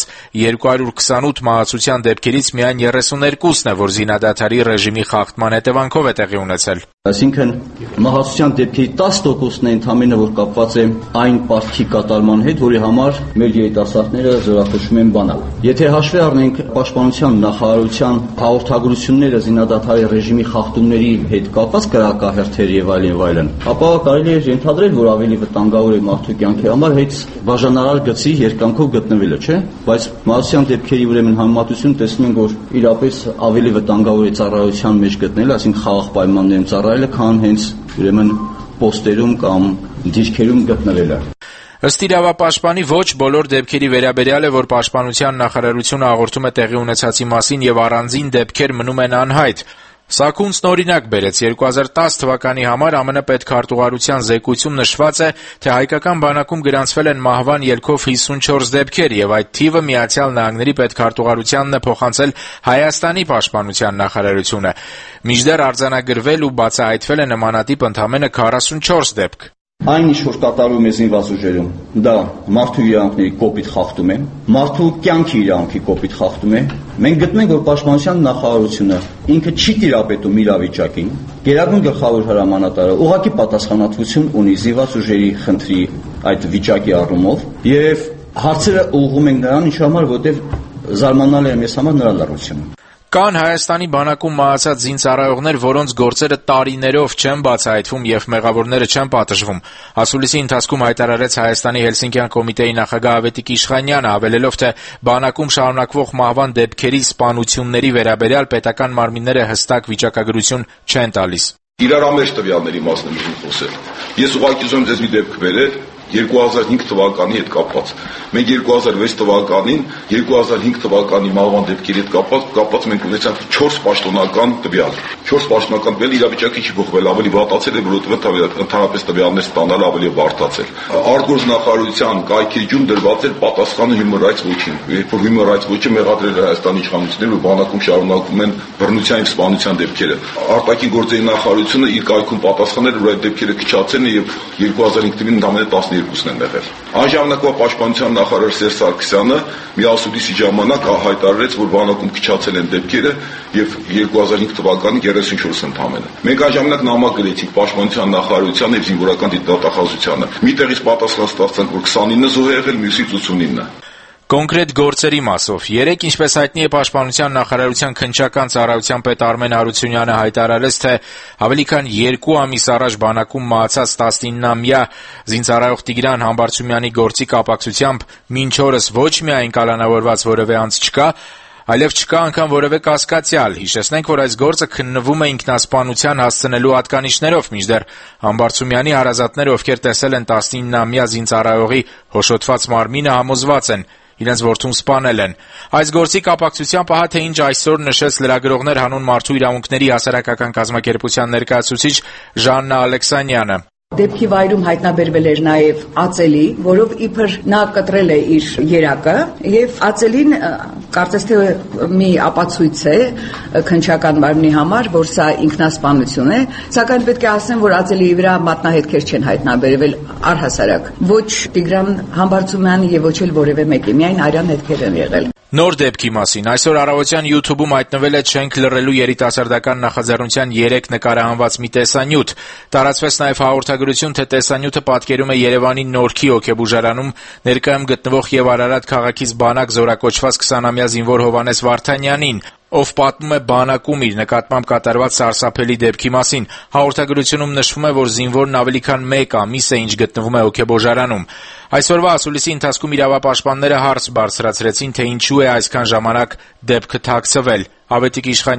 228 մահացության դեպքերից միայն 32-ն է, որ զինադադարի ռեժիմի խախտման հետևանքով է տեղի ունեցել։ Այսինքն մահացության դեպքերի 10%-ն է ընդամենը, որ կապված է այն պարտքի կատարման հետ, որի համար մեր երիտասարդները զորակոչվում են բանակ։ Եթե հաշվի առնենք պաշտպանության նախարարության հաղորդագրությունները զինադադարի ռեժիմի խախտումների հետ կապված կրակահերթեր եւ այլն, ապա կարելի է ենթադրել, որ ավելի վտանգավոր է մարդու կյանքի համար հենց բաժանարար գծի երկայնքով գտնվելը, չէ՞։ Բայց մահացության դեպքերի ուրեմն համեմատություն տեսնում ենք, որ իրապես ավելի վտանգավոր է ծառայության մեջ գտնելը, այսինքն խաղաղ պայմաններում ծառայելը, քան հենց ուրեմն պոստերում կամ դիրքերում գտնվելը։ Ըստ իրավապաշտպանի ոչ բոլոր դեպքերի վերաբերյալ է, որ պաշտպանության նախարարությունը հաղորդում է տեղի ունեցածի մասին եւ առանձին դեպքեր մնում են անհայտ։ Սաքունցն օրինակ բերեց 2010 թվականի համար ԱՄՆ պետքարտուղարության զեկույցում նշված է, թե հայկական բանակում գրանցվել են մահվան ելքով 54 դեպքեր եւ այդ թիվը Միացյալ Նահանգների պետքարտուղարությանն է փոխանցել Հայաստանի պաշտպանության նախարարությունը։ Մինչդեռ արձանագրվել ու բացահայտվել է նմանատիպ ընդամենը 44 դեպք։ Այն ինչ որ կատարում է զինված ուժերում, դա մարդու իրավունքների կոպիտ խախտում է, մարդու կյանքի իրավունքի կոպիտ խախտում է։ Մենք գտնենք, որ պաշտպանության նախարարությունը ինքը չի տիրապետում իրավիճակին, Գերագույն գլխավոր հրամանատարը ուղղակի պատասխանատվություն ունի զինված ուժերի խնդրի այդ վիճակի առումով եւ հարցերը ուղղում ենք նրան, ինչ համար, որտեղ զարմանալի է մեզ համար նրա լռությունը։ Կան Հայաստանի բանակում մահացած զինծառայողներ, որոնց գործերը տարիներով չեն բացահայտվում եւ մեղավորները չեն պատժվում։ Ասուլիսի ընթացքում հայտարարեց Հայաստանի Հելսինկյան կոմիտեի նախագահ Ավետիք Իշխանյանը, ավելելով, թե բանակում շարունակվող մահվան դեպքերի սպանությունների վերաբերյալ պետական մարմինները հստակ վիճակագրություն չեն տալիս։ Իրարամերժ տվյալների մասն եմ խոսել։ Ես ուղղակի ուզում ձեզ մի դեպք բերել 2005 թվականի հետ կապված։ Մենք 2006 թվականին 2005 թվականի մահվան դեպքերի հետ կապված մենք ունեցանք 4 պաշտոնական տվյալ։ 4 պաշտոնական տվյալ իրավիճակը չի փոխվել, ավելի վատացել է, որովհետև ընդհանրապես տվյալներ ստանալը ավելի բարդացել։ Արտգործ նախարարության կայքեջում դրված էր պատասխանը Human Rights Watch-ին, երբ որ Human Rights Watch-ը մեղադրել է Հայաստանի իշխանությունները, որ բանակում շարունակվում են բռնության եւ սպանության դեպքերը։ Արտաքին գործերի նախարարությունը իր կայքում պատասխանել, որ այդ դեպքերը քչացել են եւ 2005 թվականին ընդամենը 12-ն են եղել։ Անժամանակվա պաշտպանության նախարար Սերժ Սարգսյանը միասուդիսի ժամանակ հայտարարեց, որ բանակում քչացել են դեպքերը եւ 2005 թվականին 34 ընդամենը։ Մենք անժամանակ նամակ գրեցինք պաշտպանության նախարարությանը եւ զինվորական դատախազությանը։ Միտեղից պատասխան ստացանք, որ 29 զոհ է եղել, մյուսից 89։ Կոնկրետ գործերի մասով երեկ, ինչպես հայտնի է, պաշտպանության նախարարության քննչական ծառայության պետ Արմեն Հարությունյանը հայտարարեց, թե ավելի քան 2 ամիս առաջ բանակում մահացած 19-ամյա զինծառայող Տիգրան Համբարձումյանի գործի կապակցությամբ մինչ օրս ոչ միայն կալանավորված որևէ անձ չկա, այլև չկա անգամ որևէ կասկածյալ։ Հիշեցնենք, որ այս գործը քննվում է ինքնասպանության հասցնելու հատկանիշներով, մինչդեռ Համբարձումյանի հարազատները, ովքեր տեսել են 19-ամյա զինծառայողի հոշոտված մարմինը, համոզված են, իրենց որդուն սպանել են։ Այս գործի կապակցությամբ ահա թե ինչ այսօր նշեց լրագրողներ հանուն Մարդու իրավունքների հասարակական կազմակերպության ներկայացուցիչ Ժաննա Ալեքսանյանը։ Դեպքի վայրում հայտնաբերվել էր նաև Ածելի, որով իբր նա կտրել է իր երակը, եւ Ածելին կարծես թե մի ապացույց է քննչական մարմնի համար, որ սա ինքնասպանություն է, սակայն պետք է ասեմ, որ Ածելիի վրա մատնահետքեր չեն հայտնաբերվել առհասարակ։ Ոչ Տիգրան Համբարձումյանի եւ ոչ էլ որևէ մեկի, միայն արյան հետքեր են եղել։ Նոր դեպքի մասին այսօր առավոտյան YouTube-ում հայտնվել է չենք լռելու երիտասարդական նախաձեռնության 3 նկարահանված մի տեսանյութ։ Տարածվեց նաև հաղորդագրություն, թե տեսանյութը պատկերում է Երևանի Նորքի հոգեբուժարանում ներկայում գտնվող եւ Արարատ քաղաքից բանակ զորակոչված 20-ամյա զինվոր Հովհաննես Վարդանյանին, ով պատմում է բանակում իր նկատմամբ կատարված սարսափելի դեպքի մասին։ Հաղորդագրությունում նշվում է, որ զինվորն ավելի քան 1 ամիս է ինչ գտնվում է հոգեբուժարանում։ Այսօրվա ասուլիսի ընթացքում իրավապաշտպանները հարց բարձրացրեցին, թե ինչու է այսքան ժամանակ դեպքը թաքցվել։ Ավետիք Իշխանյան.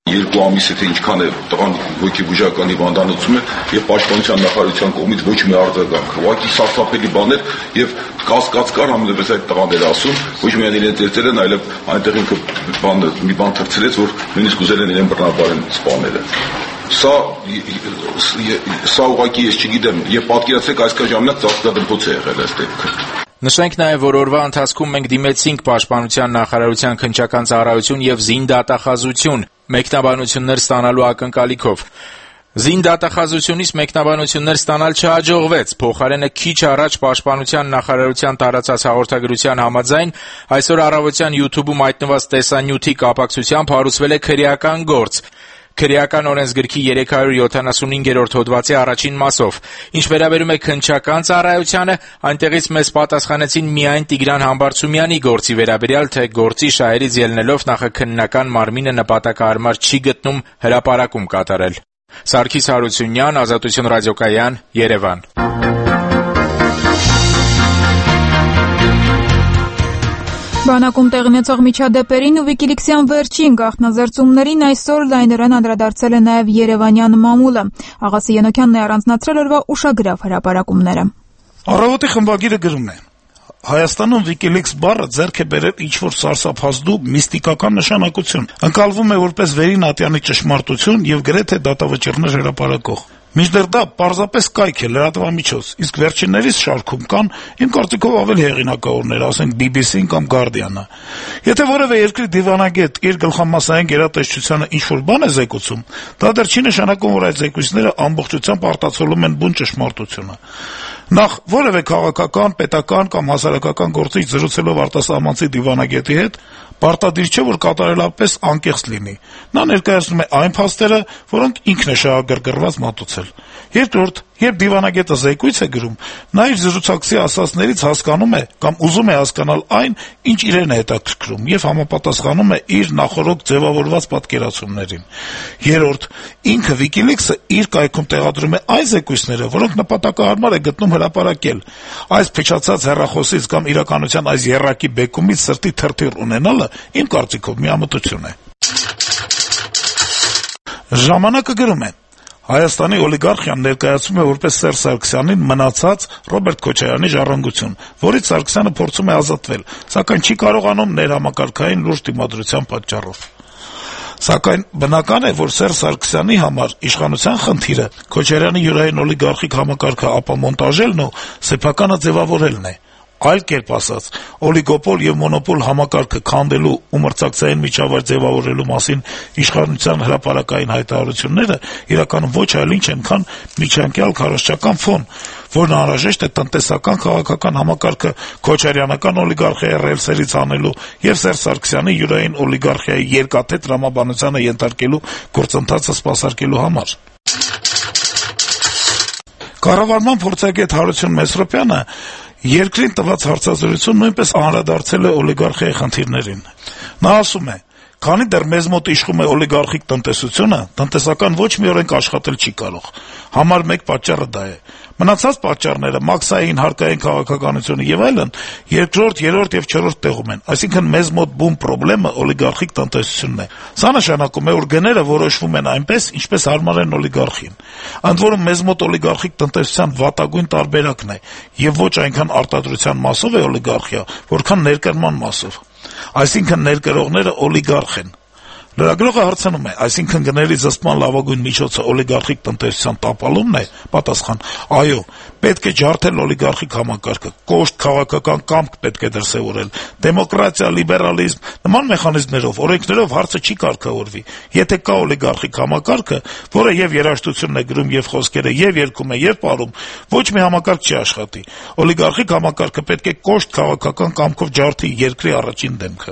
2 ամիս թե ինչքան է տղան հոգեբուժական հիվանդանոցում է եւ պաշտպանության նախարարության կողմից ոչ մի արձագանք։ Ուղղակի սարսափելի բաներ եւ կասկած կար համենայնպես այդ տղան էր ասում, ոչ միայն իրեն ծերծել են, այլև այնտեղ ինքը մի բան թռցրեց, որ նույնիսկ ուզել են իրեն բռնաբարեն սպանել։ Սա ուղղակի ես չգիտեմ, եւ պատկերացրեք այսքան ժամանակ ծածկադմփոց է եղել այս դեպքը։ Նշենք նաև, որ օրվա ընթացքում մենք դիմեցինք Պաշտպանության նախարարության քննչական ծառայություն եւ ԶԻՆ դատախազություն մեկնաբանություններ ստանալու ակնկալիքով։ ԶԻՆ դատախազությունից մեկնաբանություններ ստանալ չհաջողվեց, փոխարենը քիչ առաջ Պաշտպանության նախարարության տարածած հաղորդագրության համաձայն այսօր առավոտյան YouTube-ում հայտնված տեսանյութի կապակցությամբ հարուցվել է քրեական գործ։ Քրեական օրենսգրքի 375-րդ հոդվածի առաջին մասով։ Ինչ վերաբերում է քննչական ծառայությանը, այնտեղից մեզ պատասխանեցին միայն Տիգրան Համբարձումյանի գործի վերաբերյալ, թե գործի շահերից ելնելով նախաքննական մարմինը նպատակահարմար չի գտնում հրապարակում կատարել։ Սարգիս Հարությունյան, Ազատություն ռադիոկայան, Երևան։ Բանակում տեղի ունեցող միջադեպերին ու Wikileaks-յան վերջին գաղտնազերծումներին այսօր լայնորեն անդրադարձել է նաև Երևանյան մամուլը։ Աղասի Ենոքյանն է առանձնացրել օրվա ուշագրավ հրապարակումները։ Առավոտի խմբագիրը գրում է. Հայաստանում Wikileaks բառը ձեռք է բերել ինչ-որ սարսափազդու միստիկական նշանակություն, ընկալվում է որպես վերին ատյանի ճշմարտություն եւ գրեթե դատավճիռներ հրապարակող։ Մինչդեռ դա պարզապես կայք է, լրատվամիջոց, իսկ վերջիններիս շարքում կան, իմ կարծիքով ավելի հեղինակավորներ, ասենք BBC-ն կամ Guardian-ը։ Եթե որևէ երկրի դիվանագետ իր գլխամասային գերատեսչությանը ինչ-որ բան է զեկուցում, դա դեռ չի նշանակում, որ այդ զեկույցները ամբողջությամբ արտացոլում են բուն ճշմարտությունը։ Նախ որևէ քաղաքական, պետական կամ հասարակական գործիչ զրուցելով արտասահմանցի դիվանագետի հետ, պարտադիր չէ, որ կատարելապես անկեղծ լինի։ Նա ներկայացնում է այն փաստերը, որոնք ինքն է շահագրգռված մատուցել։ Երկրորդ, երբ դիվանագետը զեկույց է գրում, նա իր զրուցակցի ասածներից հասկանում է կամ ուզում է հասկանալ այն, ինչ իրեն է հետաքրքրում եւ համապատասխանում է իր նախորոք ձևավորված պատկերացումներին։ Երրորդ, ինքը Wikileaks-ը իր կայքում տեղադրում է այն զեկույցները, որոնք նպատակահարմար է գտնում հրապարակել։ Այս փչացած հեռախոսից կամ իրականության այս եռակի բեկումից սրտի թրթիռ ունենալը իմ կարծիքով միամտություն է։ Ժամանակը գրում է. Հայաստանի օլիգարխիան ներկայացում է որպես Սերժ Սարգսյանին մնացած Ռոբերտ Քոչարյանի ժառանգություն, որից Սարգսյանը փորձում է ազատվել, սակայն չի կարողանում ներհամակարգային լուրջ դիմադրության պատճառով։ Սակայն բնական է, որ Սերժ Սարգսյանի համար իշխանության խնդիրը Քոչարյանի յուրային օլիգարխիկ համակարգը ապամոնտաժելն ու սեփականը ձևավորելն է։ Այլ կերպ ասած, օլիգոպոլ եւ մոնոպոլ համակարգը քանդելու ու մրցակցային միջավայր ձևավորելու մասին իշխանության հրապարակային հայտարարությունները իրականում ոչ այլ ինչ են, քան միջանկյալ քարոզչական ֆոն, որն անհրաժեշտ է տնտեսական քաղաքական համակարգը քոչարյանական օլիգարխիայի ռելսերից հանելու եւ Սերժ Սարգսյանի յուրային օլիգարխիայի երկաթե տրամաբանությանը ենթարկելու գործընթացը սպասարկելու համար։ Կառավարման փորձագետ Հարություն Մեսրոպյանը երկրին տված հարցազրույցում նույնպես անդրադարձել է օլիգարխիայի խնդիրներին։ Նա ասում է. Քանի դեռ մեզ մոտ իշխում է օլիգարխիկ տնտեսությունը, տնտեսական ոչ մի օրենք աշխատել չի կարող։ Համար 1 պատճառը դա է։ Մնացած պատճառները՝ մաքսային, հարկային քաղաքականությունը եւ այլն, երկրորդ, երրորդ եւ չորրորդ տեղում են։ Այսինքն մեզ մոտ բուն խնդրեմը օլիգարխիկ տնտեսությունն է։ Սա նշանակում է, որ գները որոշվում են այնպես, ինչպես հարմար են օլիգարխին։ Ընդ որում մեզ մոտ օլիգարխիկ տնտեսության վատագույն տարբերակն է եւ ոչ այնքան արտադրության մասով է օլիգարխիա, որքան ներկրման մասով։ Այսինքն ներկրողները օլիգարխ են։ Լրագրողը հարցնում է, այսինքն գների զսպման լավագույն միջոցը օլիգարխիկ տնտեսության տապալումն է, պատասխան. այո, պետք է ջարդել օլիգարխիկ համակարգը, կոշտ քաղաքական կամք պետք է դրսևորել, դեմոկրատիա, լիբերալիզմ, նման մեխանիզմներով, օրենքներով հարցը չի կարգավորվի։ Եթե կա օլիգարխիկ համակարգը, որը եւ երաժշտությունն է գրում եւ խոսքերը, եւ երգում է, եւ պարում, ոչ մի համակարգ չի աշխատի։ Օլիգարխիկ համակարգը պետք է կոշտ քաղաքական կամքով ջարդի երկրի առաջին դեմքը։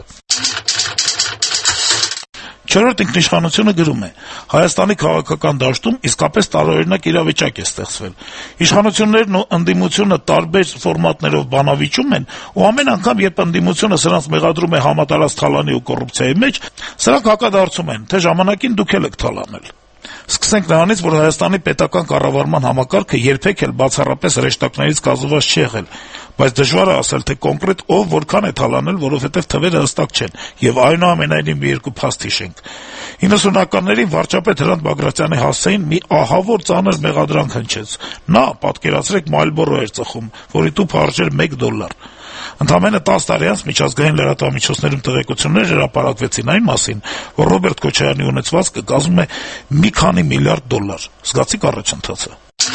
Չորրորդ ինքնիշխանությունը գրում է. Հայաստանի քաղաքական դաշտում իսկապես տարօրինակ իրավիճակ է ստեղծվել։ Իշխանություններն ու ընդդիմությունը տարբեր ֆորմատներով բանավիճում են, ու ամեն անգամ, երբ ընդդիմությունը սրանց մեղադրում է համատարած թալանի ու կոռուպցիայի մեջ, սրանք հակադարձում են, թե ժամանակին դուք էլ եք թալանել։ Սկսենք նրանից, որ Հայաստանի պետական կառավարման համակարգը երբեք էլ բացառապես հրեշտակներից կազմված չի եղել, բայց դժվար է ասել, թե կոնկրետ ով որքան է թալանել, որովհետև թվերը հստակ չեն, եւ այնուամենայնիվ մի երկու փաստ հիշենք։ 90-ականներին վարչապետ Հրանտ Բագրատյանի հասցեին մի ահավոր ծանր մեղադրանք հնչեց։ Նա, պատկերացրեք, Marlboro էր ծխում, որի տուփը արժեր $1։ Ընդամենը 10 տարի անց միջազգային լրատվամիջոցներում տեղեկություններ հրապարակվեցին այն մասին, որ Ռոբերտ Քոչարյանի ունեցվածքը կազմում է մի քանի միլիարդ $։ Զգացիք առաջընթացը։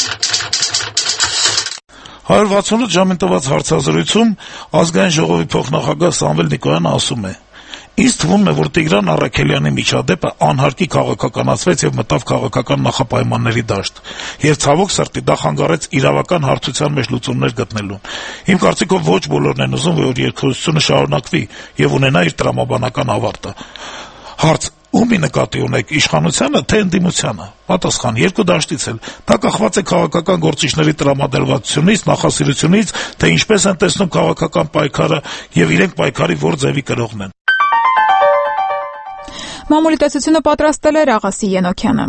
168 ժամին տված հարցազրույցում Ազգային ժողովի փոխնախագահ Սամվել Նիկոյանը ասում է. «Ինձ թվում է, որ Տիգրան Առաքելյանի միջադեպը անհարկի քաղաքականացվեց եւ մտավ քաղաքական նախապայմանների դաշտ, եւ ցավոք սրտի դա խանգարեց իրավական հարթության մեջ լուծումներ գտնելուն։ Իմ կարծիքով ոչ բոլորն են ուզում, որ երկխոսությունը շարունակվի եւ ունենա իր տրամաբանական ավարտը»։ Հարց. ում նկատի ունեք, իշխանությանը թե ընդդիմությանը։ Պատասխան. երկու դաշտից էլ։ Դա կախված է քաղաքական գործիչների տրամադրվածությունից, նախասիրությունից, թե ինչպես են տեսնում քաղաքական պայքարը եւ իրենք պայքարի որ ձևի կրողն են։ Մամուլի տեսությունը պատրաստել է Ռաղասի Ենոքյանը։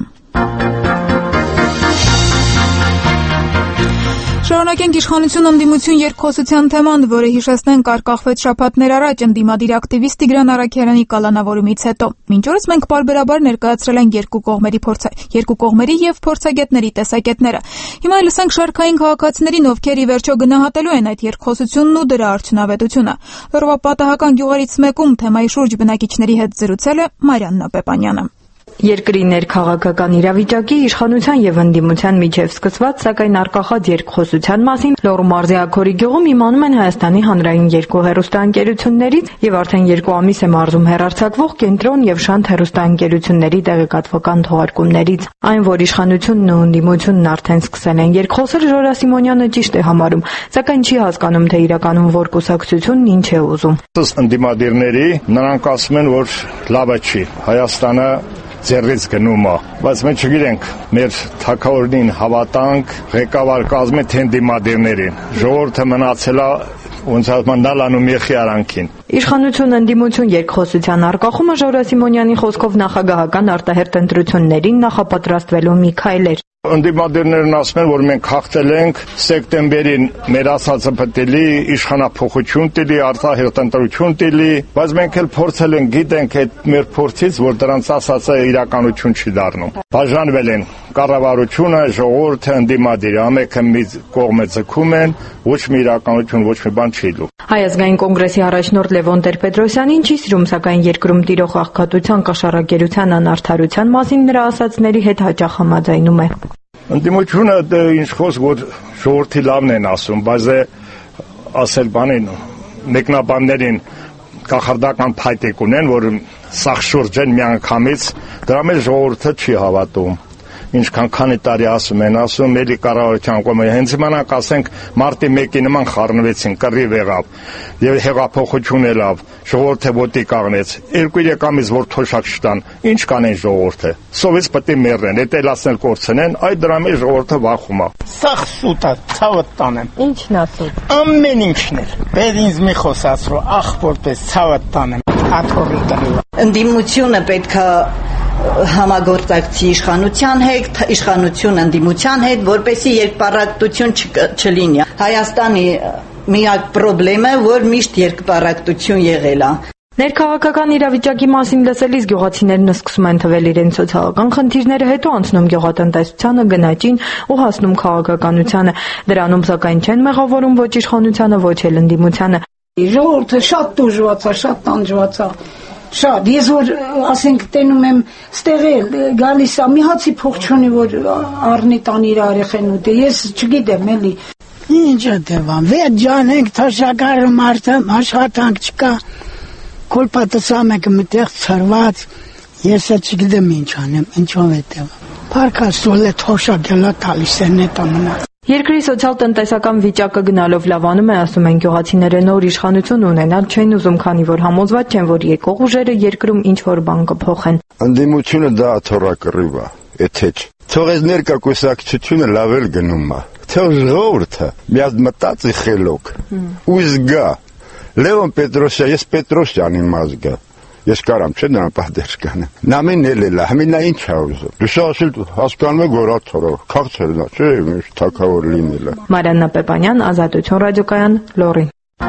Շարունակենք իշխանություն ընդդիմություն երկխոսության թեման, որը հիշեցնենք արկախվեց շաբաթներ առաջ ընդդիմադիր ակտիվիստ Տիգրան Առաքելյանի կալանավորումից հետո։ Մինչ օրս մենք պարբերաբար ներկայացրել ենք երկու կողմերի եւ փորձագետների տեսակետները։ Հիմա լսենք շարքային քաղաքացիներին, ովքեր ի վերջո գնահատելու են այդ երկխոսությունն ու դրա արդյունավետությունը։ Լրովա պատահական գյուղերից մեկում թեմայի շուրջ բնակիչների հետ զրուցել է Մարիաննա Պեպանյանը։ Երկրի ներքաղաքական իրավիճակի, իշխանության եւ ընդդիմության միջև սկսված, սակայն արկախած երկխոսության մասին Լոռու մարզի Աքորի գյուղում իմանում են Հայաստանի հանրային երկու հեռուստաընկերություններից եւ արդեն 2 ամիս է մարզում հեռարձակվող Կենտրոն եւ Շանթ հեռուստաընկերությունների տեղեկատվական թողարկումներից։ Այն, որ իշխանությունն ու ընդդիմությունն արդեն սկսել են երկխոսել, Ժորա Սիմոնյանը ճիշտ է համարում, սակայն չի հասկանում, թե իրականում որ կուսակցությունն ինչ է ուզում։ Ընդդիմադիրների նրանք ասում են, որ լավը չի Հայաստանը ձեռից գնում է, բայց մենք չգիտենք, մեր թագավորին հավատանք, ղեկավար կազմի թե ընդդիմադիրներին, ժողովուրդը մնացել է ոնց ասում նալանում եղի արանքին։ Իշխանություն ընդդիմություն երկխոսության արկախումը Ժորա Սիմոնյանի խոսքով նախագահական արտահերթ ընտրություններին նախապատրաստվելու մի քայլ էր։ Ընդդիմադիրներն ասում են, որ մենք հաղթել ենք սեպտեմբերին մեր ասածը պետք է իշխանափոխություն տելի, արտահերթ ընտրություն տելի, բայց մենք էլ փորձել ենք, գիտենք այդ մեր փորձից, որ դրանց ասածը իրականություն չի դառնում։ Բաժանվել են կառավարությունը, ժողովուրդը, ընդդիմադիրը, ամենը մի կողմը ձգում են, ոչ մի իրականություն, ոչ մի բան չի լու։ Հայ ազգային կոնգրեսի առաջնորդ Լևոն Տեր-Պետրոսյանին չի սիրում, սակայն երկրում տիրող աղքատության, կաշառակերության, անարդարության մասին նրա ասածների հետ հաճախ համաձայնում է։ Ընդդիմությունը ինչ խոսք, որ ժողովրդի լավն են ասում, բայց ասել բանին մեկնաբաններին կախարդական փայտիկ ունեն, որ սաղ շուրջ են միանգամից, դրա մեջ ժողովուրդը չի հավատում։ Ինչքան քանի տարի ասում են, էլի կառավարության կողմը, հենց իմանանք, ասենք, մարտի 1-ի նման խառնվեցին, կռիվ եղավ, եւ հեղափոխություն ելավ, ժողովուրդը ոտի կաղնեց, 2-3 ամիս որ թոշակ չտան, ինչ կանեն ժողովուրդը, սովից պետք է մեռնեն, այդ էլ ասնել կորցնեն, այդ դրա մեջ ժողովուրդը վախում է։ Սաղ սուտ է, ցավը տանեմ։ Ինչն է սուտ։ Ամեն ինչն է։ Բեր ինձ մի խոսացրու, ախ որպես ցավը տանեմ, աթոռի կռիվ։ Ընդդիմությունը պետք է համագործակցի իշխանության հետ, իշխանություն ընդդիմության հետ, որպեսզի երկպառակտություն չլինի։ Հայաստանի միակ խնդիրը, որ միշտ երկպառակտություն եղել է։ Ներքաղաքական իրավիճակի մասին լսելիս գյուղացիներն սկսում են թվել իրենց սոցիալական խնդիրները, հետո անցնում գյուղատնտեսությանը, գնաճին ու հասնում քաղաքականությանը։ Դրանում սակայն չեն մեղավորում ոչ իշխանությանը, ոչ էլ ընդդիմությանը։ Ժողովուրդը շատ տուժված է, շատ տանջված է։ Շատ, ես որ ասենք տենում եմ ստեղ գալիս է, մի հացի փող չունի, որ առնի տան իր երեխեն ուտի, ես չգիտեմ էլի։ Ինչ դեպան, վետ ջան ենք, թաշակարը մարդը, աշխատանք չկա, կոլպատս ամեկը մտեղ ծրված, ես չգիտեմ ինչ անեմ, ինչով է տևա։ Պարկաստոլ է թոշակելա տալիս է նետա մնա։ Երկրի սոցիալ-տնտեսական վիճակը գնալով լավանում է, ասում են գյուղացիները, նոր իշխանություն ունենալ չեն ուզում, քանի որ համոզված չեն, որ եկող ուժերը երկրում ինչ-որ բան կփոխեն։ Ընդդիմությունը դա թոռակռիվ է, եթե չէ։ Թող այս ներկա կուսակցությունը լավ էլ գնում է։ Թող ժողովուրդը մի հատ մտածի խելոք ու զգա։ Լևոն Պետրոսյան, ես Պետրոսյանի մազգա։ Ես կարամ չէ նրան պատիժ կանեմ։ Նամին էլ համինա ինչ ա ուզում։ Դու ասել հասկանում եք որ աթորը քաղցելն է, չէ՞, միշտ թակավոր լինելը։ Մարիաննա Պեպանյան, Ազատություն ռադիոկայան, Լորին։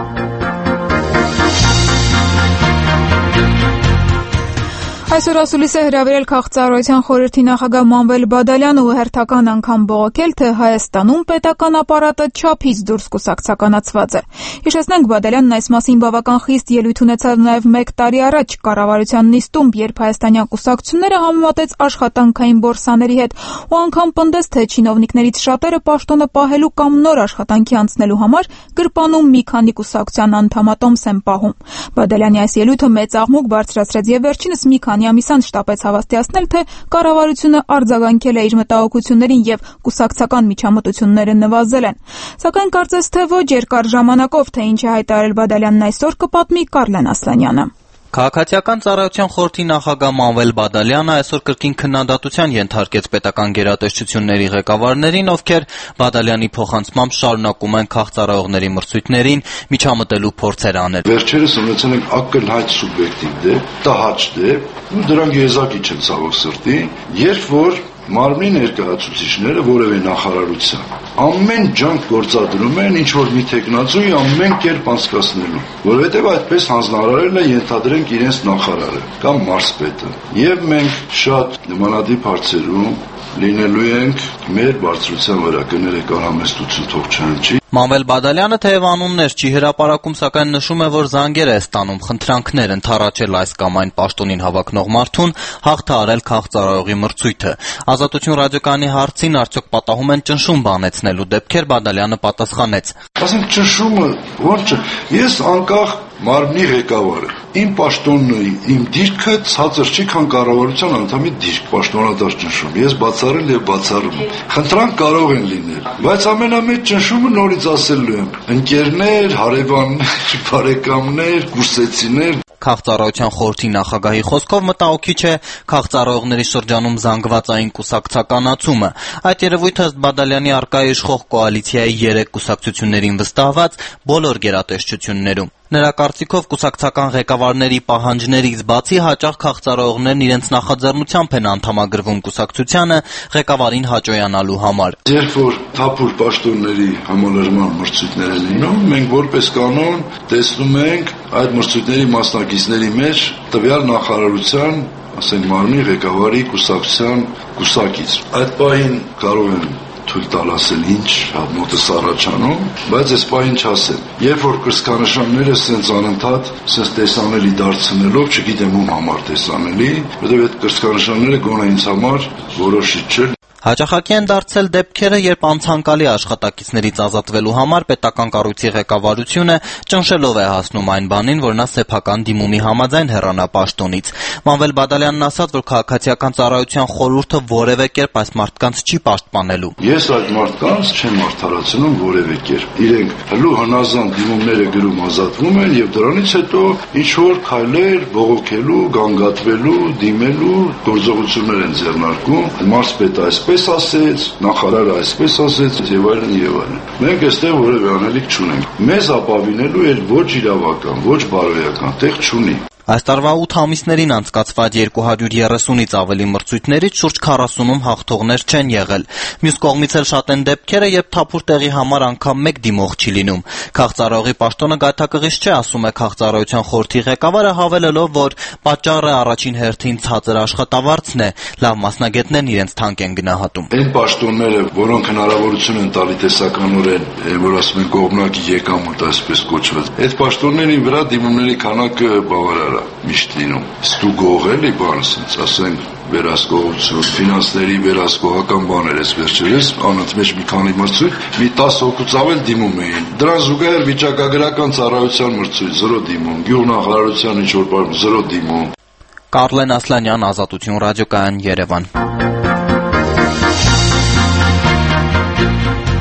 Այսօր ասուլիս է հրավիրել Քաղաքծառայության խորհրդի նախագահ Մանվել Բադալյանը ու հերթական անգամ բողոքել, թե Հայաստանում պետական ապարատը չափից դուրս կուսակցականացված է։ Հիշեցնենք, Բադալյանն այս մասին բավական խիստ ելույթ ունեցավ նաև 1 տարի առաջ կառավարության նիստում, երբ հայաստանյան կուսակցությունները համեմատեց աշխատանքային բորսաների հետ ու անգամ պնդեց, թե չինովնիկներից շատերը պաշտոնը պահելու կամ նոր աշխատանքի անցնելու համար գրպանում մի քանի կուսակցության անդամատոմս են պահում։ Բադալյանի այս ելույթը մեծ աղմուկ բարձրացրեց եւ վերջինս մի քանի ամիսան շտապեց հավաստիացնել, թե կառավարությունը արձագանքել է իր մտահոգություններին եւ կուսակցական միջամտությունները նվազել են։ Սակայն կարծես թե ոչ երկար ժամանակով, թե ինչ է հայտարարել Բադալյանն այսօր, կպատմի Կարլեն Ասլանյանը։ Քաղաքացիական ծառայության խորհրդի նախագահ Մանվել Բադալյանը այսօր կրկին քննադատության ենթարկեց պետական գերատեսչությունների ղեկավարներին, ովքեր Բադալյանի փոխանցմամբ շարունակում են քաղաքծառայողների մրցույթներին միջամտելու փորձեր անել։ Վերջերս ունեցել ենք ակնհայտ սուբյեկտիվ դեպք, տհաճ դեպք, ու դրանք եզակի չեն ցավոք սրտի, երբ որ մարմնի ներկայացուցիչները որևէ նախարարության ամեն ջանք գործադրում են ինչ որ մի տեխնացուի ամեն կերպ անցկացնելու, որովհետև այդպես հանձնարարել է ենթադրենք իրենց նախարարը կամ մարզպետը։ Եվ մենք շատ նմանատիպ հարցերում լինելու ենք մեր բարձրության վրա կներեք արհամեստություն թող չհնչի։ Մանվել Բադալյանը թեև անուններ չի հրապարակում, սակայն նշում է, որ զանգեր է ստանում խնդրանքներ ընդառաջել այս կամ այն պաշտոնին հավակնող մարդուն հաղթահարել քաղաքծառայողի մրցույթը։ Ազատություն ռադիոկայանի հարցին արդյոք պատահում են ճնշում բանեցնելու դեպքեր, Բադալյանը պատասխանեց. Ասենք ճնշումը ո՞ր չէ։ Ես անկախ մարմնի ղեկավարը իմ պաշտոնն ու իմ դիրքը ցածր չի, քան կառավարության անդամի դիրք, պաշտոնատար ճնշում։ Ես բացառել եւ բացառում եմ։ Խնդրանք կարող են լինել, բայց ամենամեծ ճնշումը նորից ասելու եմ. ընկերներ, հարևաններ, բարեկամներ, կուրսեցիներ։ Քաղաքծառայության խորհրդի նախագահի խոսքով մտահոգիչ է քաղաքծառայողների շրջանում զանգվածային կուսակցականացումը։ Այդ երևույթը ըստ Բադալյանի առկա է իշխող կոալիցիայի 3 կուսակցություններին վստահված բոլոր գերատեսչություններում։ Նրա կարծիքով կուսակցական ղեկավարների պահանջներից բացի հաճախ քաղաքծառայողներն իրենց նախաձեռնությամբ են անդամագրվում կուսակցությանը ղեկավարին հաճոյանալու համար։ Երբ որ թափուր պաշտոնների համալրման մրցույթներ են լինում, մենք որպես կանոն տեսնում ենք այդ մրցույթների մասնակիցների մեջ տվյալ նախարարության, ասենք մարմնի ղեկավարի կուսակցության կուսակից։ Այդ պահին կարող են թույլ տալ ասել ինչ մոտս առաջանում, բայց այս պահին չասեմ։ Երբ որ կրծքանշանները սենց անընդհատ սենց տեսանելի դարձնելով, չգիտեմ ում համար տեսանելի, որովհետև այդ կրծքանշանները գոնե ինձ համար որոշիչ չէ։ Հաճախակի են դարձել դեպքերը, երբ անցանկալի աշխատակիցներից ազատվելու համար պետական կառույցի ղեկավարությունը ճնշելով է հասնում այն բանին, որ նա սեփական դիմումի համաձայն հեռանա պաշտոնից։ Մանվել Բադալյանն ասաց, որ քաղաքացիական ծառայության խորհուրդը որևէ կերպ այս մարդկանց չի պաշտպանելու։ Ես այդ մարդկանց չեմ արդարացնում որևէ կերպ։ Իրենք հլու հնազանդ դիմումները գրում ազատվում են եւ դրանից հետո ինչ որ քայլեր բողոքելու, գանգատվելու, դիմելու գործողություններ են ձեռնարկում։ Մարզպետը այսպես ասեց, նախարարը այսպես ասեց եւ այլն եւ այլն։ Մենք այստեղ որևէ անելիք չունենք։ Մեզ ապավինելու էլ ոչ իրավական, ոչ բարոյական տեղ չունի։ Այս տարվա 8 ամիսներին անցկացված 230-ից ավելի մրցույթներից շուրջ 40-ում հաղթողներ չեն եղել։ Մյուս կողմից էլ շատ են դեպքերը, երբ թափուր տեղի համար անգամ մեկ դիմող չի լինում։ Քաղաքծառայողի պաշտոնը գայթակղիչ չէ, ասում է քաղաքծառայության խորհրդի ղեկավարը, հավելելով, որ պատճառը առաջին հերթին ցածր աշխատավարձն է, լավ մասնագետներն իրենց թանկ են գնահատում։ Այն պաշտոնները, որոնք հնարավորություն են տալի տեսականորեն, որ ասում են կողմնակի եկամուտ, այսպես կոչված, այդ պաշտոնների վրա դիմումների քանակը բավարար միշտ լինում։ Ստուգող էլի բան, ասենք վերահսկողություն, ֆինանսների վերահսկողական բաներ էս վերջերս անընդմեջ մի քանի մրցույթ, մի 10 հոգուց ավել դիմում էին։ Դրան զուգահեռ վիճակագրական ծառայության մրցույթ 0 դիմում, գյուղնախարարության ինչ-որ բան 0 դիմում։ Կարլեն Ասլանյան, Ազատություն ռադիոկայան, Երևան։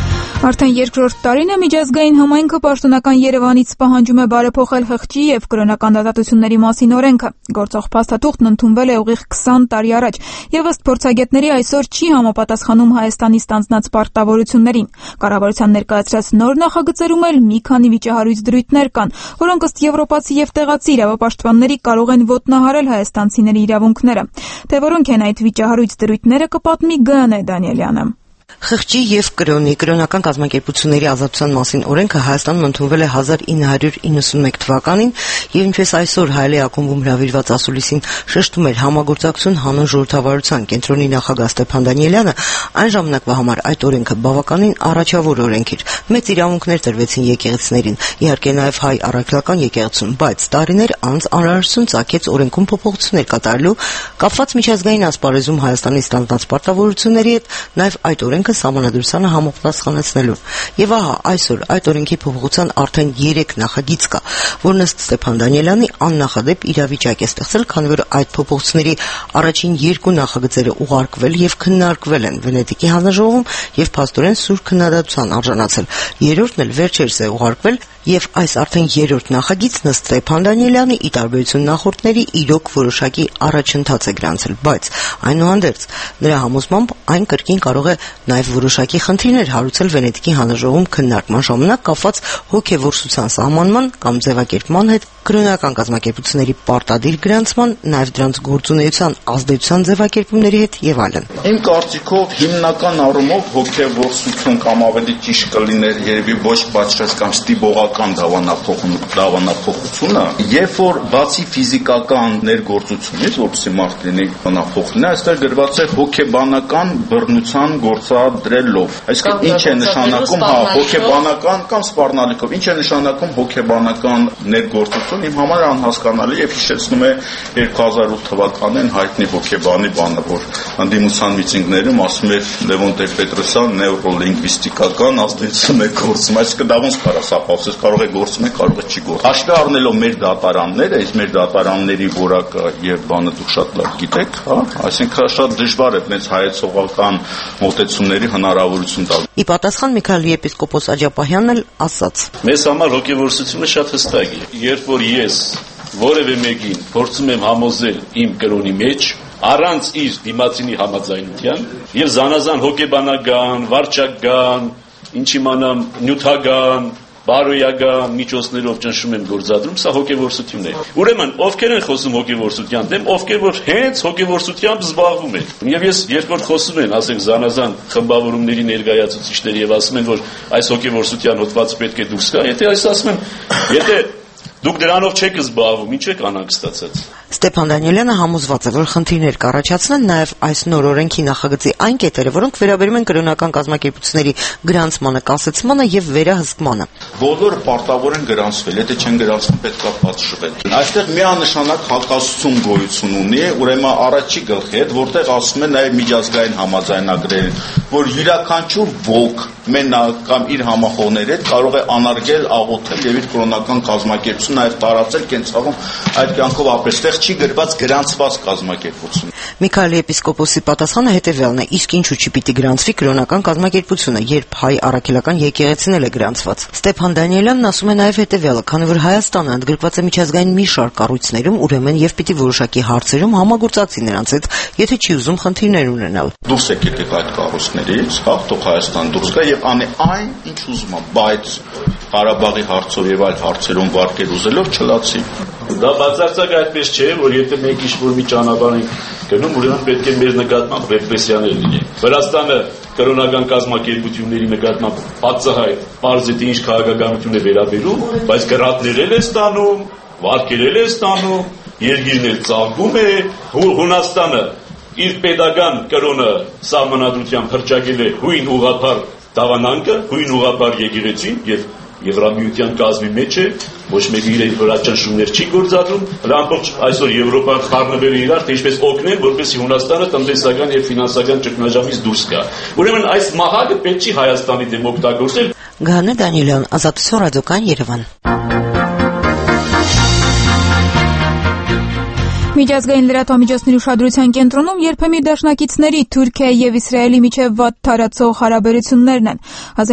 Արդեն երկրորդ տարին է միջազգային համայնքը պաշտոնական Երևանից պահանջում է բարեփոխել խղճի եւ կրոնական դատատությունների մասին օրենքը։ Գործող փաստաթուղթն ընդունվել է ուղիղ 20 տարի առաջ եւ ըստ փորձագետների այսօր չի համապատասխանում Հայաստանի ստանձնած պարտավորություններին։ Կառավարության ներկայացրած նոր նախագծերում էլ մի քանի վիճահարույց դրույթներ կան, որոնք ըստ եվրոպացի եւ տեղացի իրավապաշտպանների կարող են ոտնահարել հայաստանցիների իրավունքները։ Թե որոնք են այդ վիճահարույց դրույթները կպատմի Գայանե Դանիելյանը։ Խղճի եւ կրոնական կազմակերպությունների ազատության մասին օրենքը Հայաստանում ընդունվել է 1991 թվականին եւ ինչպես այսօր Հայելի ակումբում հրավիրված ասուլիսին շեշտում էր համագործակցություն հանուն ժողովրդավարության կենտրոնի նախագահ Ստեփան Դանիելյանը, այն ժամանակվա համար այդ օրենքը բավականին առաջավոր օրենք էր։ Մեծ իրավունքներ տրվեցին եկեղեցիներին, իհարկե նաեւ հայ առաքելական եկեղեցուն, բայց տարիներ անց անհրաժեշտություն ծագեց օրենքում փոփոխություններ կատարելու կապված միջազգային ասպարեզում Հայաստանի ստանձնած պարտավորությունների հետ, նաեւ այդ օրենքը Սահմանադրությանը համապատասխանեցնելու։ Եվ ահա այսօր այդ օրենքի փոփոխության արդեն 3 նախագիծ կա, որն ըստ Ստեփան Դանիելյանի աննախադեպ իրավիճակ է ստեղծել, քանի որ այդ փոփոխությունների առաջին 2 նախագծերը ուղարկվել եւ քննարկվել են Վենետիկի հանրաժողովում եւ փաստորեն սուր քննադատության արժանացել։ Երրորդն էլ վերջերս է ուղարկվել եւ այս արդեն 3-րդ նախագիծն ըստ Ստեփան Դանիելյանի ի տարբերություն նախորդների իրոք որոշակի առաջընթաց է գրանցել, բայց այնուհանդերձ նրա համոզմամբ այն կրկին կարող է նաեւ որոշակի խնդիրներ հարուցել Վենետիկի հանրաժողովում քննարկման ժամանակ կապված հոգեվորսության սահմանման կամ ձևակերպման հետ, կրոնական կազմակերպությունների պարտադիր գրանցման, նաեւ դրանց գործունեության ազդեցության ձևակերպումների հետ եւ այլն։ Իմ կարծիքով հիմնական առումով հոգեվորսություն կամ ավելի ճիշտ կլիներ երևի ոչ բացրած կամ ստիպողական դավանափոխությունը, երբ որ բացի ֆիզիկական ներգործությունից, որպեսզի մարդ լինի բանափոխն է, այստեղ գրված է հոգեբանական բռնության գործադրելով։ Այսինքն ինչ է նշանակում հոգեբանական կամ սպառնալիքով, ինչ է նշանակում հոգեբանական ներգործություն, իմ համար անհասկանալի եւ հիշեցնում է 2008 թվականին հայտնի հոգեբանի բանը, որ հանդիմության միտինգներում ասում էր Լևոն Տեր-Պետրոսյան նեյրոլինգվիստիկական ազդեցություն է գործում, այսինքն դա ոնց կարա սապասես, կարող է գործում է, կարող է չի գործում։ Հաշվի առնելով մեր դատարանները, այս մեր դատարանների որակը եւ բանը դուք շատ լավ գիտեք, հա, այսինքն շատ դժվար է այնց հայեցողական մոտեցումների հնարավորություն տալ։ Ի պատասխան Միքայել եպիսկոպոս Աջապահյանն էլ ասաց. Մեզ համար հոգեվորսությունը շատ հստակ է, երբ որ ես որևէ մեկին փորձում եմ համոզել իմ կրոնի մեջ առանց իր դիմացինի համաձայնության եւ զանազան հոգեբանական, վարչական, ինչ իմանամ նյութական, բարոյական միջոցներով ճնշում եմ գործադրում, սա հոգեվորսություն է։ Ուրեմն ովքեր են խոսում հոգեվորսության դեմ, ովքեր որ հենց հոգեվորսությամբ զբաղվում են։ Եվ ես երբ որ խոսում են, ասենք զանազան խմբավորումների ներկայացուցիչներ եւ ասում են, որ այս հոգեվորսության հոդվածը պետք է դուրս գա, եթե այս ասում են, եթե դուք դրանով չեք զբաղվում, ինչ եք անհանգստացած։ Ստեփան Դանիելյանը համոզված է, որ խնդիրներ կառաջացնեն նաև այս նոր օրենքի նախագծի այն կետերը, որոնք վերաբերում են կրոնական կազմակերպությունների գրանցմանը, կասեցմանը եւ վերահսկմանը։ Բոլորը պարտավոր են գրանցվել, եթե չեն գրանցվում, պետք է պատժվել։ Այստեղ միանշանակ հակասություն գոյություն ունի, ուրեմն առաջի գլխի հետ, որտեղ ասում են նաև միջազգային համաձայնագրերին, որ յուրաքանչյուր ոք մենակ կամ իր համախոհների հետ կարող է անարգել, աղոթել եւ իր կրոնական կազմակերպություն նաև տարածել կենցաղում այդ կյանքով ապրել չի գրված գրանցված կազմակերպություն։ Միքայել եպիսկոպոսի պատասխանը հետևյալն է. իսկ ինչու չպիտի գրանցվի կրոնական կազմակերպությունը, երբ հայ առաքելական եկեղեցին էլ է գրանցված։ Ստեփան Դանիելյանն ասում է նաև հետևյալը, քանի որ Հայաստանը ընդգրկված է միջազգային մի շարք կառույցներում, ուրեմն եւ պիտի որոշակի հարցերում համագործակցի նրանց հետ, եթե չի ուզում խնդիրներ ունենալ։ Դուրս եկեք այդ կառույցներից, թող Հայաստան դուրս գա եւ անի այն, ինչ ուզում է, բայց Ղարաբաղի հարցով եւ այլ հարցերում վարկեր ուզելով չլացի։ Դա բացարձակ այդպես չէ, որ եթե մենք ինչ-որ մի ճանապարհ ենք գնում, ուրեմն պետք է մեր նկատմամբ ռեպրեսիաներ լինեն։ Վրաստանը կրոնական կազմակերպությունների նկատմամբ բացահայտ պարզ է ինչ քաղաքականություն է վերաբերում, բայց գրատներ էլ է ստանում, վարկեր էլ է ստանում, երկիրն էլ ծաղկում է, Հունաստանը իր pedagogan կրոնը սահմանադրությամբ հրճակել է հույն ուղղափառ դավանանքը, հույն ուղղափառ եկեղեցին եւ Եվրամիության կազմի մեջ է, ոչ մեկը իր վրա ճնշումներ չի գործադրում, ամբողջ այսօր Եվրոպան խառնվել է իրար, թե ինչպես օգնել, որպեսզի Հունաստանը տնտեսական եւ ֆինանսական ճգնաժամից դուրս գա։ Ուրեմն այս մահակը պետք չի Հայաստանի դեմ օգտագործել։ Գայանե Դանիելյան, Ազատություն ռադիոկայան, Երևան։ Միջազգային լրատվամիջոցների ուշադրության կենտրոնում երբեմի դաշնակիցների Թուրքիայի եւ Իսրայելի միջև վատ տարածող հարաբերություններն են։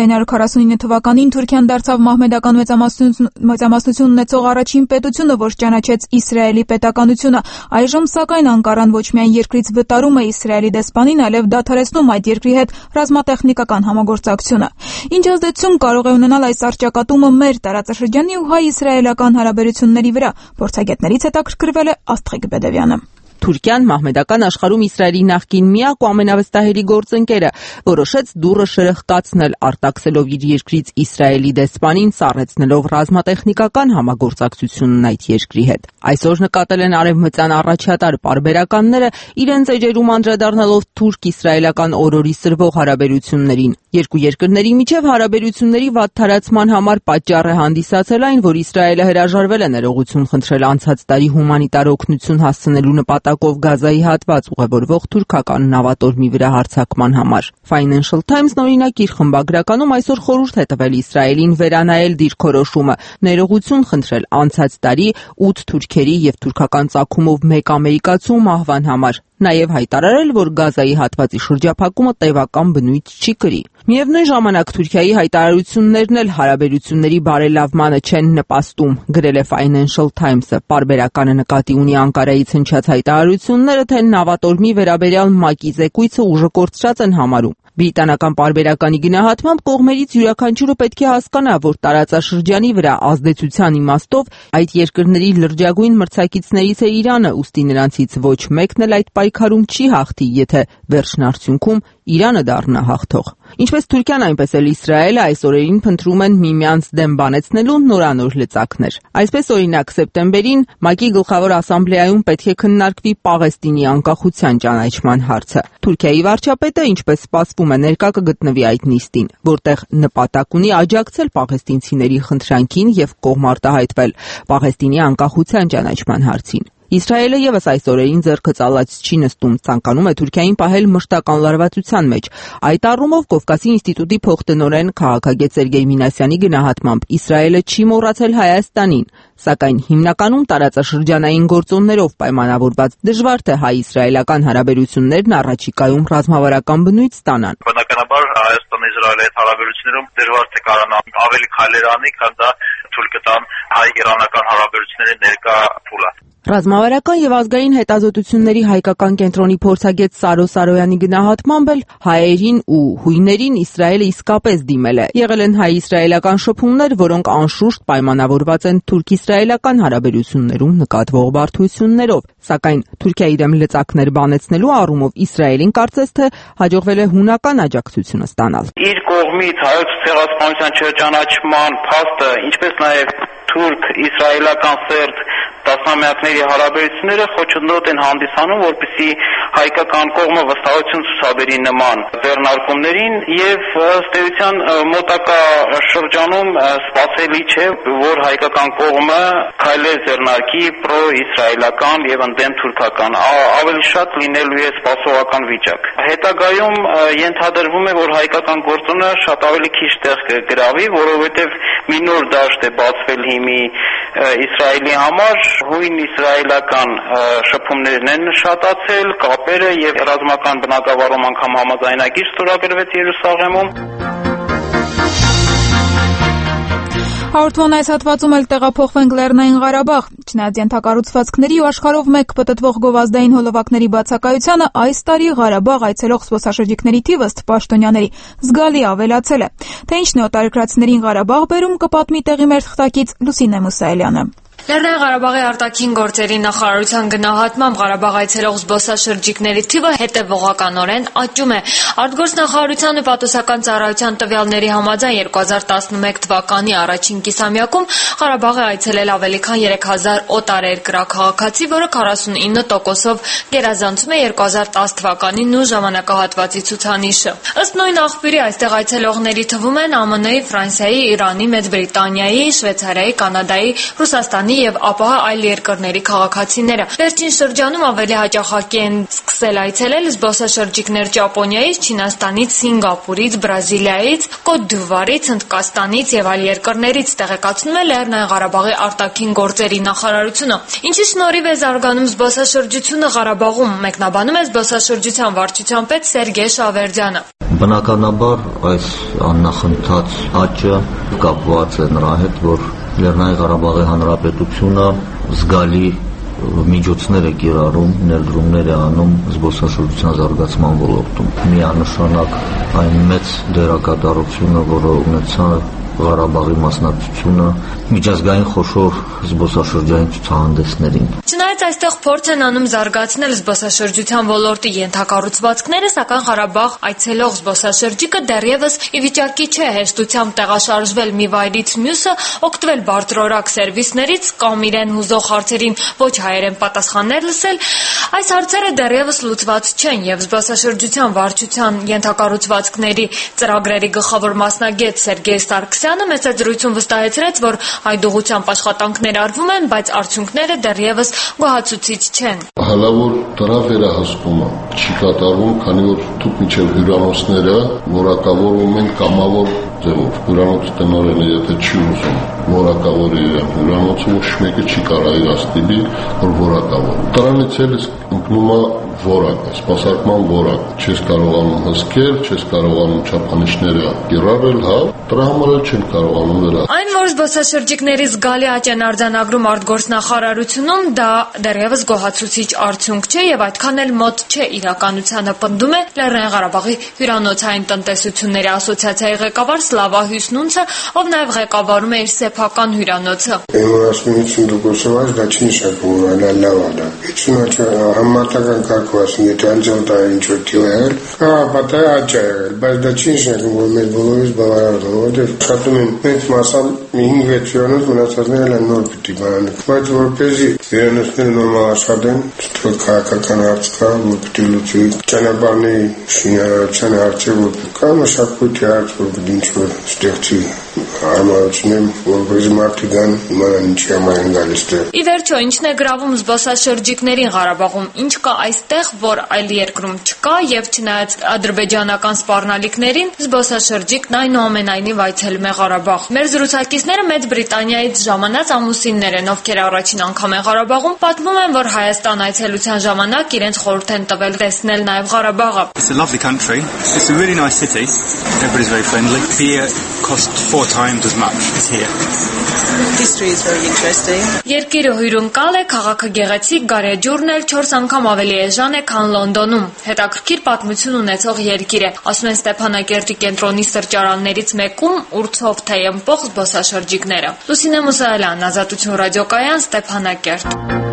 1949 թվականին Թուրքիան դարձավ մահմեդական մեծամասնություն ունեցող առաջին պետությունը, որ ճանաչեց Իսրայելի պետականությունը։ Այժմ սակայն Անկարան ոչ միայն երկրից վտարում է Իսրայելի դեսպանին, այլև դադարեցնում այդ երկրի հետ ռազմատեխնիկական համագործակցությունը։ Ինչ ազդեցություն կարող է ունենալ այս առճակատումը մեր տարածաշրջանի ու հայ-իսրայելական հարաբերությունների վրա։ Փորձագետներից հետաքրքրվել է Աստղիկ Բեդևյանը։ Թուրքիան մահմեդական աշխարհում Իսրայելի նախկին միակ ու ամենավստահելի գործընկերը որոշեց դուռը շրխկացնել, արտաքսելով իր երկրից Իսրայելի դեսպանին, սառեցնելով ռազմատեխնիկական համագործակցությունն այդ երկրի հետ։ Այսօր նկատել են արևմտյան առաջատար պարբերականները իրենց էջերում անդրադառնալով թուրք-իսրայելական օրորի սրվող հարաբերություններին։ Երկու երկրների միջև հարաբերությունների վատ թարացման համար պատճառ է հանդիսացել այն, որ Իսրայելը հրաժարվել է ներողություն խնդրել անցած տարի հումանիտար օգնություն հասցնելու նպատակով Գազայի հատված ուղևորվող թուրքական նավատորմի վրա հարձակման համար։ Financial Times-ն օրինակ իր խմբագրականում այսօր խորհուրդ է տվել Իսրայելին վերանայել դիրքորոշումը, ներողություն խնդրել անցած տարի 8 թուրքերի եւ թուրքական ծագումով 1 ամերիկացու մահվան համար։ Նաև հայտարարել, որ Գազայի հատվածի շրջափակումը տևական բնույթ չի կրի։ Միևնույն ժամանակ Թուրքիայի հայտարարություններն էլ հարաբերությունների բարելավմանը չեն նպաստում, գրել է Financial Times-ը։ Պարբերականը նկատի ունի Անկարայից հնչած հայտարարությունները, թե նավատորմի վերաբերյալ ՄԱԿ-ի զեկույցը ուժը կորցրած են համարում։ Բրիտանական պարբերականի գնահատմամբ կողմերից յուրաքանչյուրը պետք է հասկանա, որ տարածաշրջանի վրա ազդեցության իմաստով այդ երկրների լրջագույն մրցակիցներից է Իրանը, ուստի նրանցից ոչ մեկն էլ այդ պայքարում չի հաղթի, եթե վերջնարդյունքում Իրանը դառնա հաղթող։ Ինչպես Թուրքիան, այնպես էլ Իսրայելը այս օրերին փնտրում են միմյանց դեմ բանեցնելու նորանոր լծակներ։ Այսպես օրինակ սեպտեմբերին ՄԱԿ-ի գլխավոր ասամբլեայում պետք է քննարկվի Պաղեստինի անկախության ճանաչման հարցը։ Թուրքիայի վարչապետը, ինչպես սպասվում է, ներկա կգտնվի այդ նիստին, որտեղ նպատակ ունի աջակցել պաղեստինցիների խնդրանքին եւ կողմ արտահայտվել Պաղեստինի անկախության ճանաչման հարցին։ Իսրայելը եւս այս օրերին ձեռքը ծալած չի նստում, ցանկանում է Թուրքիային պահել մշտական լարվածության մեջ։ Այդ առումով Կովկասի ինստիտուտի փոխտնօրեն քաղաքագետ Սերգեյ Մինասյանի գնահատմամբ Իսրայելը չի մոռացել Հայաստանին, սակայն հիմնականում տարածաշրջանային գործոններով պայմանավորված դժվար թե հայ-իսրայելական հարաբերություններն առաջիկայում ռազմավարական բնույթ ստանան։ Բնականաբար Հայաստան-Իսրայելի հետ հարաբերություններում դժվար թե կարողանա ավելի քայլեր անի, քան դա թույլ կտան հայ-իրանական հարաբերությունների ներկա փուլը։ Ռազմավարական եւ ազգային հետազոտությունների հայկական կենտրոնի փորձագետ Սարո Սարոյանի գնահատմամբ էլ հայերին ու հույներին Իսրայելը իսկապես դիմել է։ Եղել են հայ-իսրայելական շփումներ, որոնք անշուշտ պայմանավորված են թուրք-իսրայելական հարաբերություններում նկատվող բարդություններով, սակայն Թուրքիայի դեմ լծակներ բանեցնելու առումով Իսրայելին կարծես թե հաջողվել է հունական աջակցությունը ստանալ։ Իր կողմից հայոց ցեղասպանության չճանաչման փաստը, ինչպես նաեւ թուրք-իսրայելական սերտ տասնամյակների հարաբերությունները խոչընդոտ են հանդիսանում, որպեսզի հայկական կողմը վստահություն ցուցաբերի նման ձեռնարկումներին եւ ըստ էության մոտակա շրջանում սպասելի չէ, որ հայկական կողմը քայլեր ձեռնարկի պրո-իսրայելական եւ ընդդեմ թուրքական, ավելի շատ լինելու է սպասողական վիճակ։ Հետագայում ենթադրվում է, որ հայկական գործոնը շատ ավելի քիչ տեղ կգրավի, որովհետեւ մի նոր դաշտ է բացվել հիմի Իսրայելի համար, հույն իսրայելական շփումներն են շատացել, կապերը եւ ռազմական բնակավարում անգամ համաձայնագիր ստորագրվեց Երուսաղեմում։ Հաղորդման այս հատվածում էլ տեղափոխվենք Լեռնային Ղարաբաղ։ Չնայած ենթակառուցվածքների ու աշխարհով մեկ պտտվող գովազդային հոլովակների բացակայությանը, այս տարի Ղարաբաղ այցելող զբոսաշրջիկների թիվը ըստ պաշտոնյաների զգալի ավելացել է։ Թե ինչն է օտարերկրացիներին Ղարաբաղ բերում, կպատմի տեղի մեր թղթակից Լուսինե Մուսայելյանը։ Լեռնային Ղարաբաղի արտաքին գործերի նախարարության գնահատմամբ Ղարաբաղ այցելող զբոսաշրջիկների թիվը հետևողականորեն աճում է։ Արտգործնախարարության ու պատասխանատվության ծառայության տվյալների համաձայն 2011 թվականի առաջին կիսամյակում Ղարաբաղը այցելել ավելի քան 3000 օտարերկրյա քաղաքացի, որը 49%-ով գերազանցում է 2010 թվականի նույն ժամանակահատվածի ցուցանիշը։ Ըստ նույն աղբյուրի այստեղ այցելողների թվում են ԱՄՆ-ի, Ֆրանսիայի, Իրանի, Մեծ Բրիտանիայի, Շվեյցարիայի, Կանադայի, Ռուսաստանի Հայաստանի եւ ապա այլ երկրների քաղաքացիները։ Վերջին շրջանում ավելի հաճախակի են սկսել այցելել զբոսաշրջիկներ Ճապոնիայից, Չինաստանից, Սինգապուրից, Բրազիլիայից, Կոտ դ'Իվուարից, Հնդկաստանից եւ այլ երկրներից, տեղեկացնում է Լեռնային Ղարաբաղի արտաքին գործերի նախարարությունը։ Ինչի շնորհիվ է զարգանում զբոսաշրջությունը Ղարաբաղում, մեկնաբանում է զբոսաշրջության վարչության պետ Սերգեյ Շավերդյանը։ Բնականաբար այս աննախընթաց աճը կապված է նրա հետ, որ Լեռնային Ղարաբաղի Հանրապետությունը զգալի միջոցներ է կիրառում, ներդրումներ է անում զբոսաշրջության զարգացման ոլորտում։ Միանշանակ այն մեծ դերակատարությունը, որը ունեցավ Ղարաբաղի մասնակցությունը միջազգային խոշոր զբոսաշրջային ցուցահանդեսներին։ Չնայած այստեղ փորձ են անում զարգացնել զբոսաշրջության ոլորտի ենթակառուցվածքները, սակայն Ղարաբաղ այցելող զբոսաշրջիկը դեռևս ի վիճակի չէ հեշտությամբ տեղաշարժվել մի վայրից մյուսը, օգտվել բարձրորակ սերվիսներից կամ իրեն հուզող հարցերին ոչ հայերեն պատասխաններ լսել։ Այս հարցերը դեռևս լուծված չեն եւ զբոսաշրջության վարչության ենթակառուցվածքների ծրագրերի գլխավոր մասնագետ Սերգեյ Սարգսյանը մեծ զրույցում վստահեցրեց, որ հայդուղությամբ աշխատանքներ արվում են, բայց արդյունքները դեռևս գոհացուցիչ չեն։ Հալավոր դրա վերահսկումը չի կատարվում, քանի որ թուք միջև հյուրանոցները որակավորվում են կամավոր ձևով։ Հյուրանոցի տնօրենը եթե չի ուզում որակավորի հյուրանոցը, ոչ մեկը չի կարող իրաստիլի, որ որակավոր։ Դրանից էլ ընկնում է որակը, սպասարկման որակը։ Չես կարողանում հսկել, չես կարողանում չափանիշները կիրառել, հա, դրա համար էլ չեն կարողանում վերահսկել։ Այն, որ զբոսաշրջիկների զգալի աճ են արձանագրում արտգործնախարարությունում, դա դեռևս գոհացուցիչ արդյունք չէ եւ այդքան էլ մոտ չէ իրականությանը, պնդում է Լեռնային Ղարաբաղի հյուրանոցային տնտեսությունների ասոցիացիայի ղեկավար Սլավա Հյուսնունցը, ով նաեւ ղեկավարում է իր սեփական հյուրանոցը։ դա չի նշանակում, այլ լավ է։ Համարտական կարգվածն եթե անջատ է ինչ-որ թիվեր, պատահ աճ է եղել, բայց դա չի նշանակում, որ մեր բոլորից բավարարվում է, որովհետև աշխատում են մեծ մասամբ 5-6 հյուրանոց, մնացածները նոր պիտի բանանք, բայց որպեսզի հյուրանոցները նորմալ աշխատեն, քաղաքական հարց կա, որ պիտի լուծի, ճանապարհների շինարարության հարցը, որ կա մշակույթի հարց, որ պիտի ինչ-որ ստեղծի հարմարություններ, որպեսզի մարդիկ գան իմանան ինչի համար են գալիս տեղ։ Ի վերջո, ինչն է գրավում զբոսաշրջիկներին Ղարաբաղում, ինչ կա այստեղ, որ այլ երկրում չկա, եւ չնայած ադրբեջանական սպառնալիքներին, զբոսաշրջիկն այնուամենայնիվ այցելում է Ղարաբաղ։ Մեր զրուցակիցները Մեծ Բրիտանիայից ժամանած ամուսիններ են, ովքեր առաջին անգամ են Ղարաբաղում, պատմում են, որ Հայաստան այցելության ժամանակ իրենց խորհուրդ են տվել տեսնել նաեւ Ղարաբաղը։ It's a lovely country. It's a really nice city. Everybody's very friendly. Beer costs 4 times as much as here. History is very interesting. Երկիրը հյուրընկալ է, քաղաքը գեղեցիկ, գարեջուրն էլ 4 անգամ ավելի էժան է, քան Լոնդոնում։ Հետաքրքիր պատմություն ունեցող երկիր է, ասում են Ստեփանակերտի կենտրոնի սրճարաններից մեկում ուրցով թեյ ըմպող զբոսաշրջիկները։ Լուսինե Մուսայելյան, Ազատություն ռադիոկայան, Ստեփանակերտ։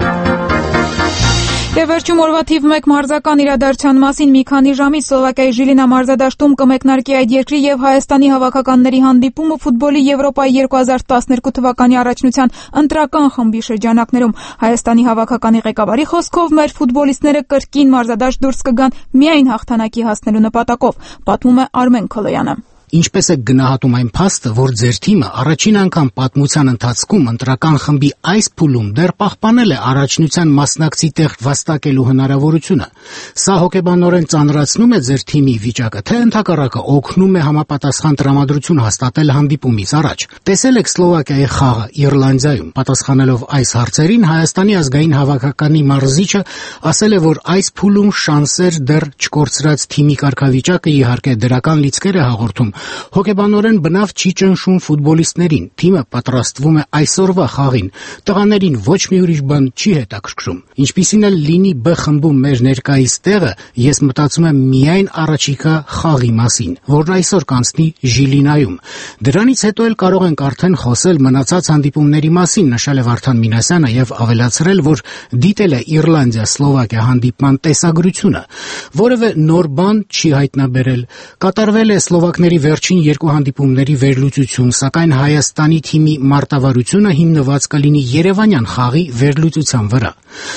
Եվ վերջում օրվա թիվ 1 մարզական իրադարձության մասին մի քանի ժամից Սլովակիայի Ժիլինա մարզադաշտում կմեկնարկի այդ երկրի եւ Հայաստանի հավաքականների հանդիպումը ֆուտբոլի Եվրոպայի 2012 թվականի առաջնության ընտրական խմբի շրջանակներում։ Հայաստանի հավաքականի ղեկավարի խոսքով մեր ֆուտբոլիստները կրկին մարզադաշտ դուրս կգան միայն հաղթանակի հասնելու նպատակով, պատմում է Արմեն Քոլոյանը։ Ինչպես է գնահատում այն փաստը, որ ձեր թիմը առաջին անգամ պատմության ընթացքում ընտրական խմբի այս փուլում դեռ պահպանել է առաջնության մասնակցի տեղ վաստակելու հնարավորությունը։ Սա հոգեբանորեն ծանրացնում է ձեր թիմի վիճակը, թե ընդհակառակը օգնում է համապատասխան տրամադրություն հաստատել հանդիպումից առաջ։ Տեսել եք Սլովակիայի խաղը Իռլանդիայում։ Պատասխանելով այս հարցերին Հայաստանի ազգային հավաքականի մարզիչը ասել է, որ այս փուլում շանսեր դեռ չկորցրած թիմի կարգավիճակը իհարկե դրական լիցքեր է հաղորդում, հոգեբանորեն բնավ չի ճնշում ֆուտբոլիստներին, թիմը պատրաստվում է այսօրվա խաղին, տղաներին ոչ մի ուրիշ բան չի հետաքրքրում։ Ինչպիսին էլ լինի B խմբում մեր ներկայիս տեղը, ես մտածում եմ միայն առաջիկա խաղի մասին, որն այսօր կանցնի Ժիլինայում։ Դրանից հետո էլ կարող ենք արդեն խոսել մնացած հանդիպումների մասին, նշել է Վարդան Մինասյանը եւ ավելացրել, որ դիտել է Իռլանդիա-Սլովակիա հանդիպման տեսագրությունը, որևէ նոր բան չի հայտնաբերել։ Կատարվել է սլովակների վերջին երկու հանդիպումների վերլուծություն, սակայն Հայաստանի թիմի մարտավարությունը հիմնված կլինի երևանյան խաղի վերլուծության վրա։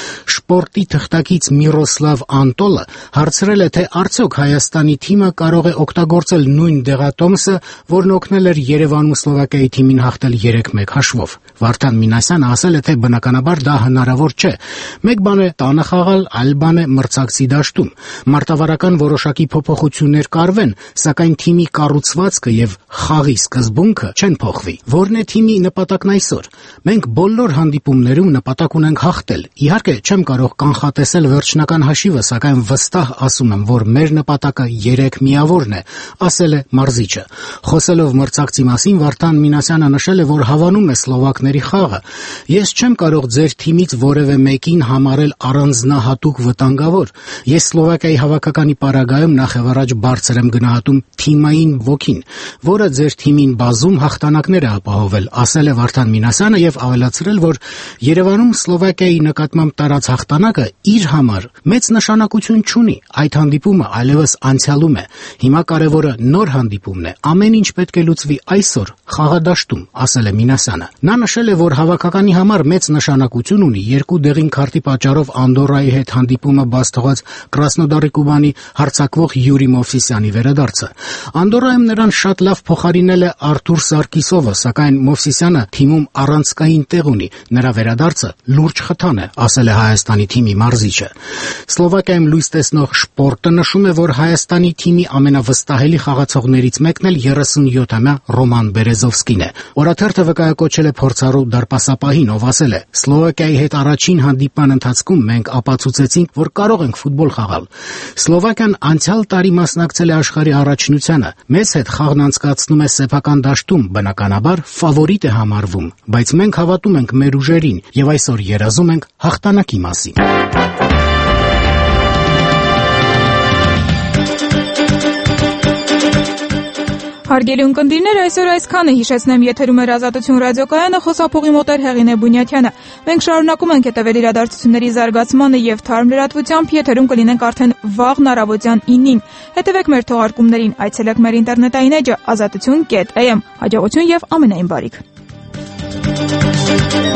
Շպորտի թղթակից Միրոսլավ Անտոլը հարցրել է, թե արդյոք Հայաստանի թիմը կարող է օգտագործել նույն դեղատոմսը, որն օգնել էր Երևանում Սլովակիայի թիմին հաղթել 3-1 հաշվով։ Վարդան Մինասյանը ասել է, թե բնականաբար դա հնարավոր չէ։ Մեկ բան է տանը խաղալ, այլ բան է մրցակցի դաշտում։ Մարտավարական որոշակի փոփոխություններ կարվեն, սակայն թիմի կառուցվածքը եւ խաղի սկզբունքը չեն փոխվի։ Որն է թիմի նպատակն այսօր։ Մենք բոլոր հանդիպումներում նպատակ ունենք հաղթել։ Իհարկե, չեմ կարող կանխատեսել վերջնական հաշիվը, սակայն վստահ ասում եմ, որ մեր նպատակը 3 միավորն է, ասել է մարզիչը։ Խոսելով մրցակցի մասին, Վարդան Մինասյանը նշել է, որ հավանում է սլովակների խաղը։ Ես չեմ կարող ձեր թիմից որևէ մեկին համարել առանձնահատուկ վտանգավոր։ Ես Սլովակիայի հավաքականի պարագայում նախևառաջ բարձր եմ գնահատում թիմային ոգին, որը ձեր թիմին բազում հաղթանակներ է ապահովել, ասել է Վարդան Մինասյանը եւ ավելացրել, որ Երևանում Սլովակիայի նկատմամբ տարած հաղթանակը իր համար մեծ նշանակություն չունի։ Այդ հանդիպումը այլևս անցյալում է։ Հիմա կարևորը նոր հանդիպումն է։ Ամեն ինչ պետք է լուծվի այսօր խաղադաշտում, ասել է Մինասյանը։ Նա նշել է, որ հավաքականի համար մեծ նշանակություն ունի 2 դեղին քարտի պատճառով Անդորրայի հետ հանդիպումը բաց թողած Կրասնոդարի Կուբանի հարձակվող Յուրի Մովսիսյանի վերադարձը։ Անդորրայում նրան շատ լավ փոխարինել է Արթուր Սարգիսովը, սակայն Մովսիսյանը թիմում առանցքային տեղ ունի։ Նրա վերադարձը լուրջ խթան է, ասել է Հայաստանի թիմի մարզիչը։ Սլովակիայում լույս տեսնող Շպորտը նշում է, որ Հայաստանի թիմի ամենավստահելի խաղացողներից մեկն էլ 37-ամյա Ռոման Բերեզովսկին է։ Օրաթերթը վկայակոչել է փորձառու դարպասապահին, ով ասել է. Սլովակիայի հետ առաջին հանդիպման ընթացքում մենք ապացուցեցինք, որ կարող ենք ֆուտբոլ խաղալ։ Սլովակիան անցյալ տարի մասնակցել է աշխարհի առաջնությանը։ Մեզ հետ խաղն անցկացնում է սեփական դաշտում, բնականաբար ֆավորիտ է համարվում, բայց մենք հավատում ենք մեր ուժերին եւ այսօր երազում ենք հաղթանակի մասին։ Հարգելի ունկնդիրներ, այսօր այսքանը, հիշեցնեմ, եթերում էր Ազատություն ռադիոկայանը, խոսափողի մոտ էր Հեղինե Բունյաթյանը։ Մենք շարունակում ենք հետևել իրադարձությունների զարգացմանը եւ թարմ լրատվությամբ, եթերում կլինենք արդեն վաղն առավոտյան 9-ին։ Հետևեք մեր թողարկումներին, այցելեք մեր ինտերնետային էջը azatutun.am։ Հաջողություն եւ ամենայն բարիք։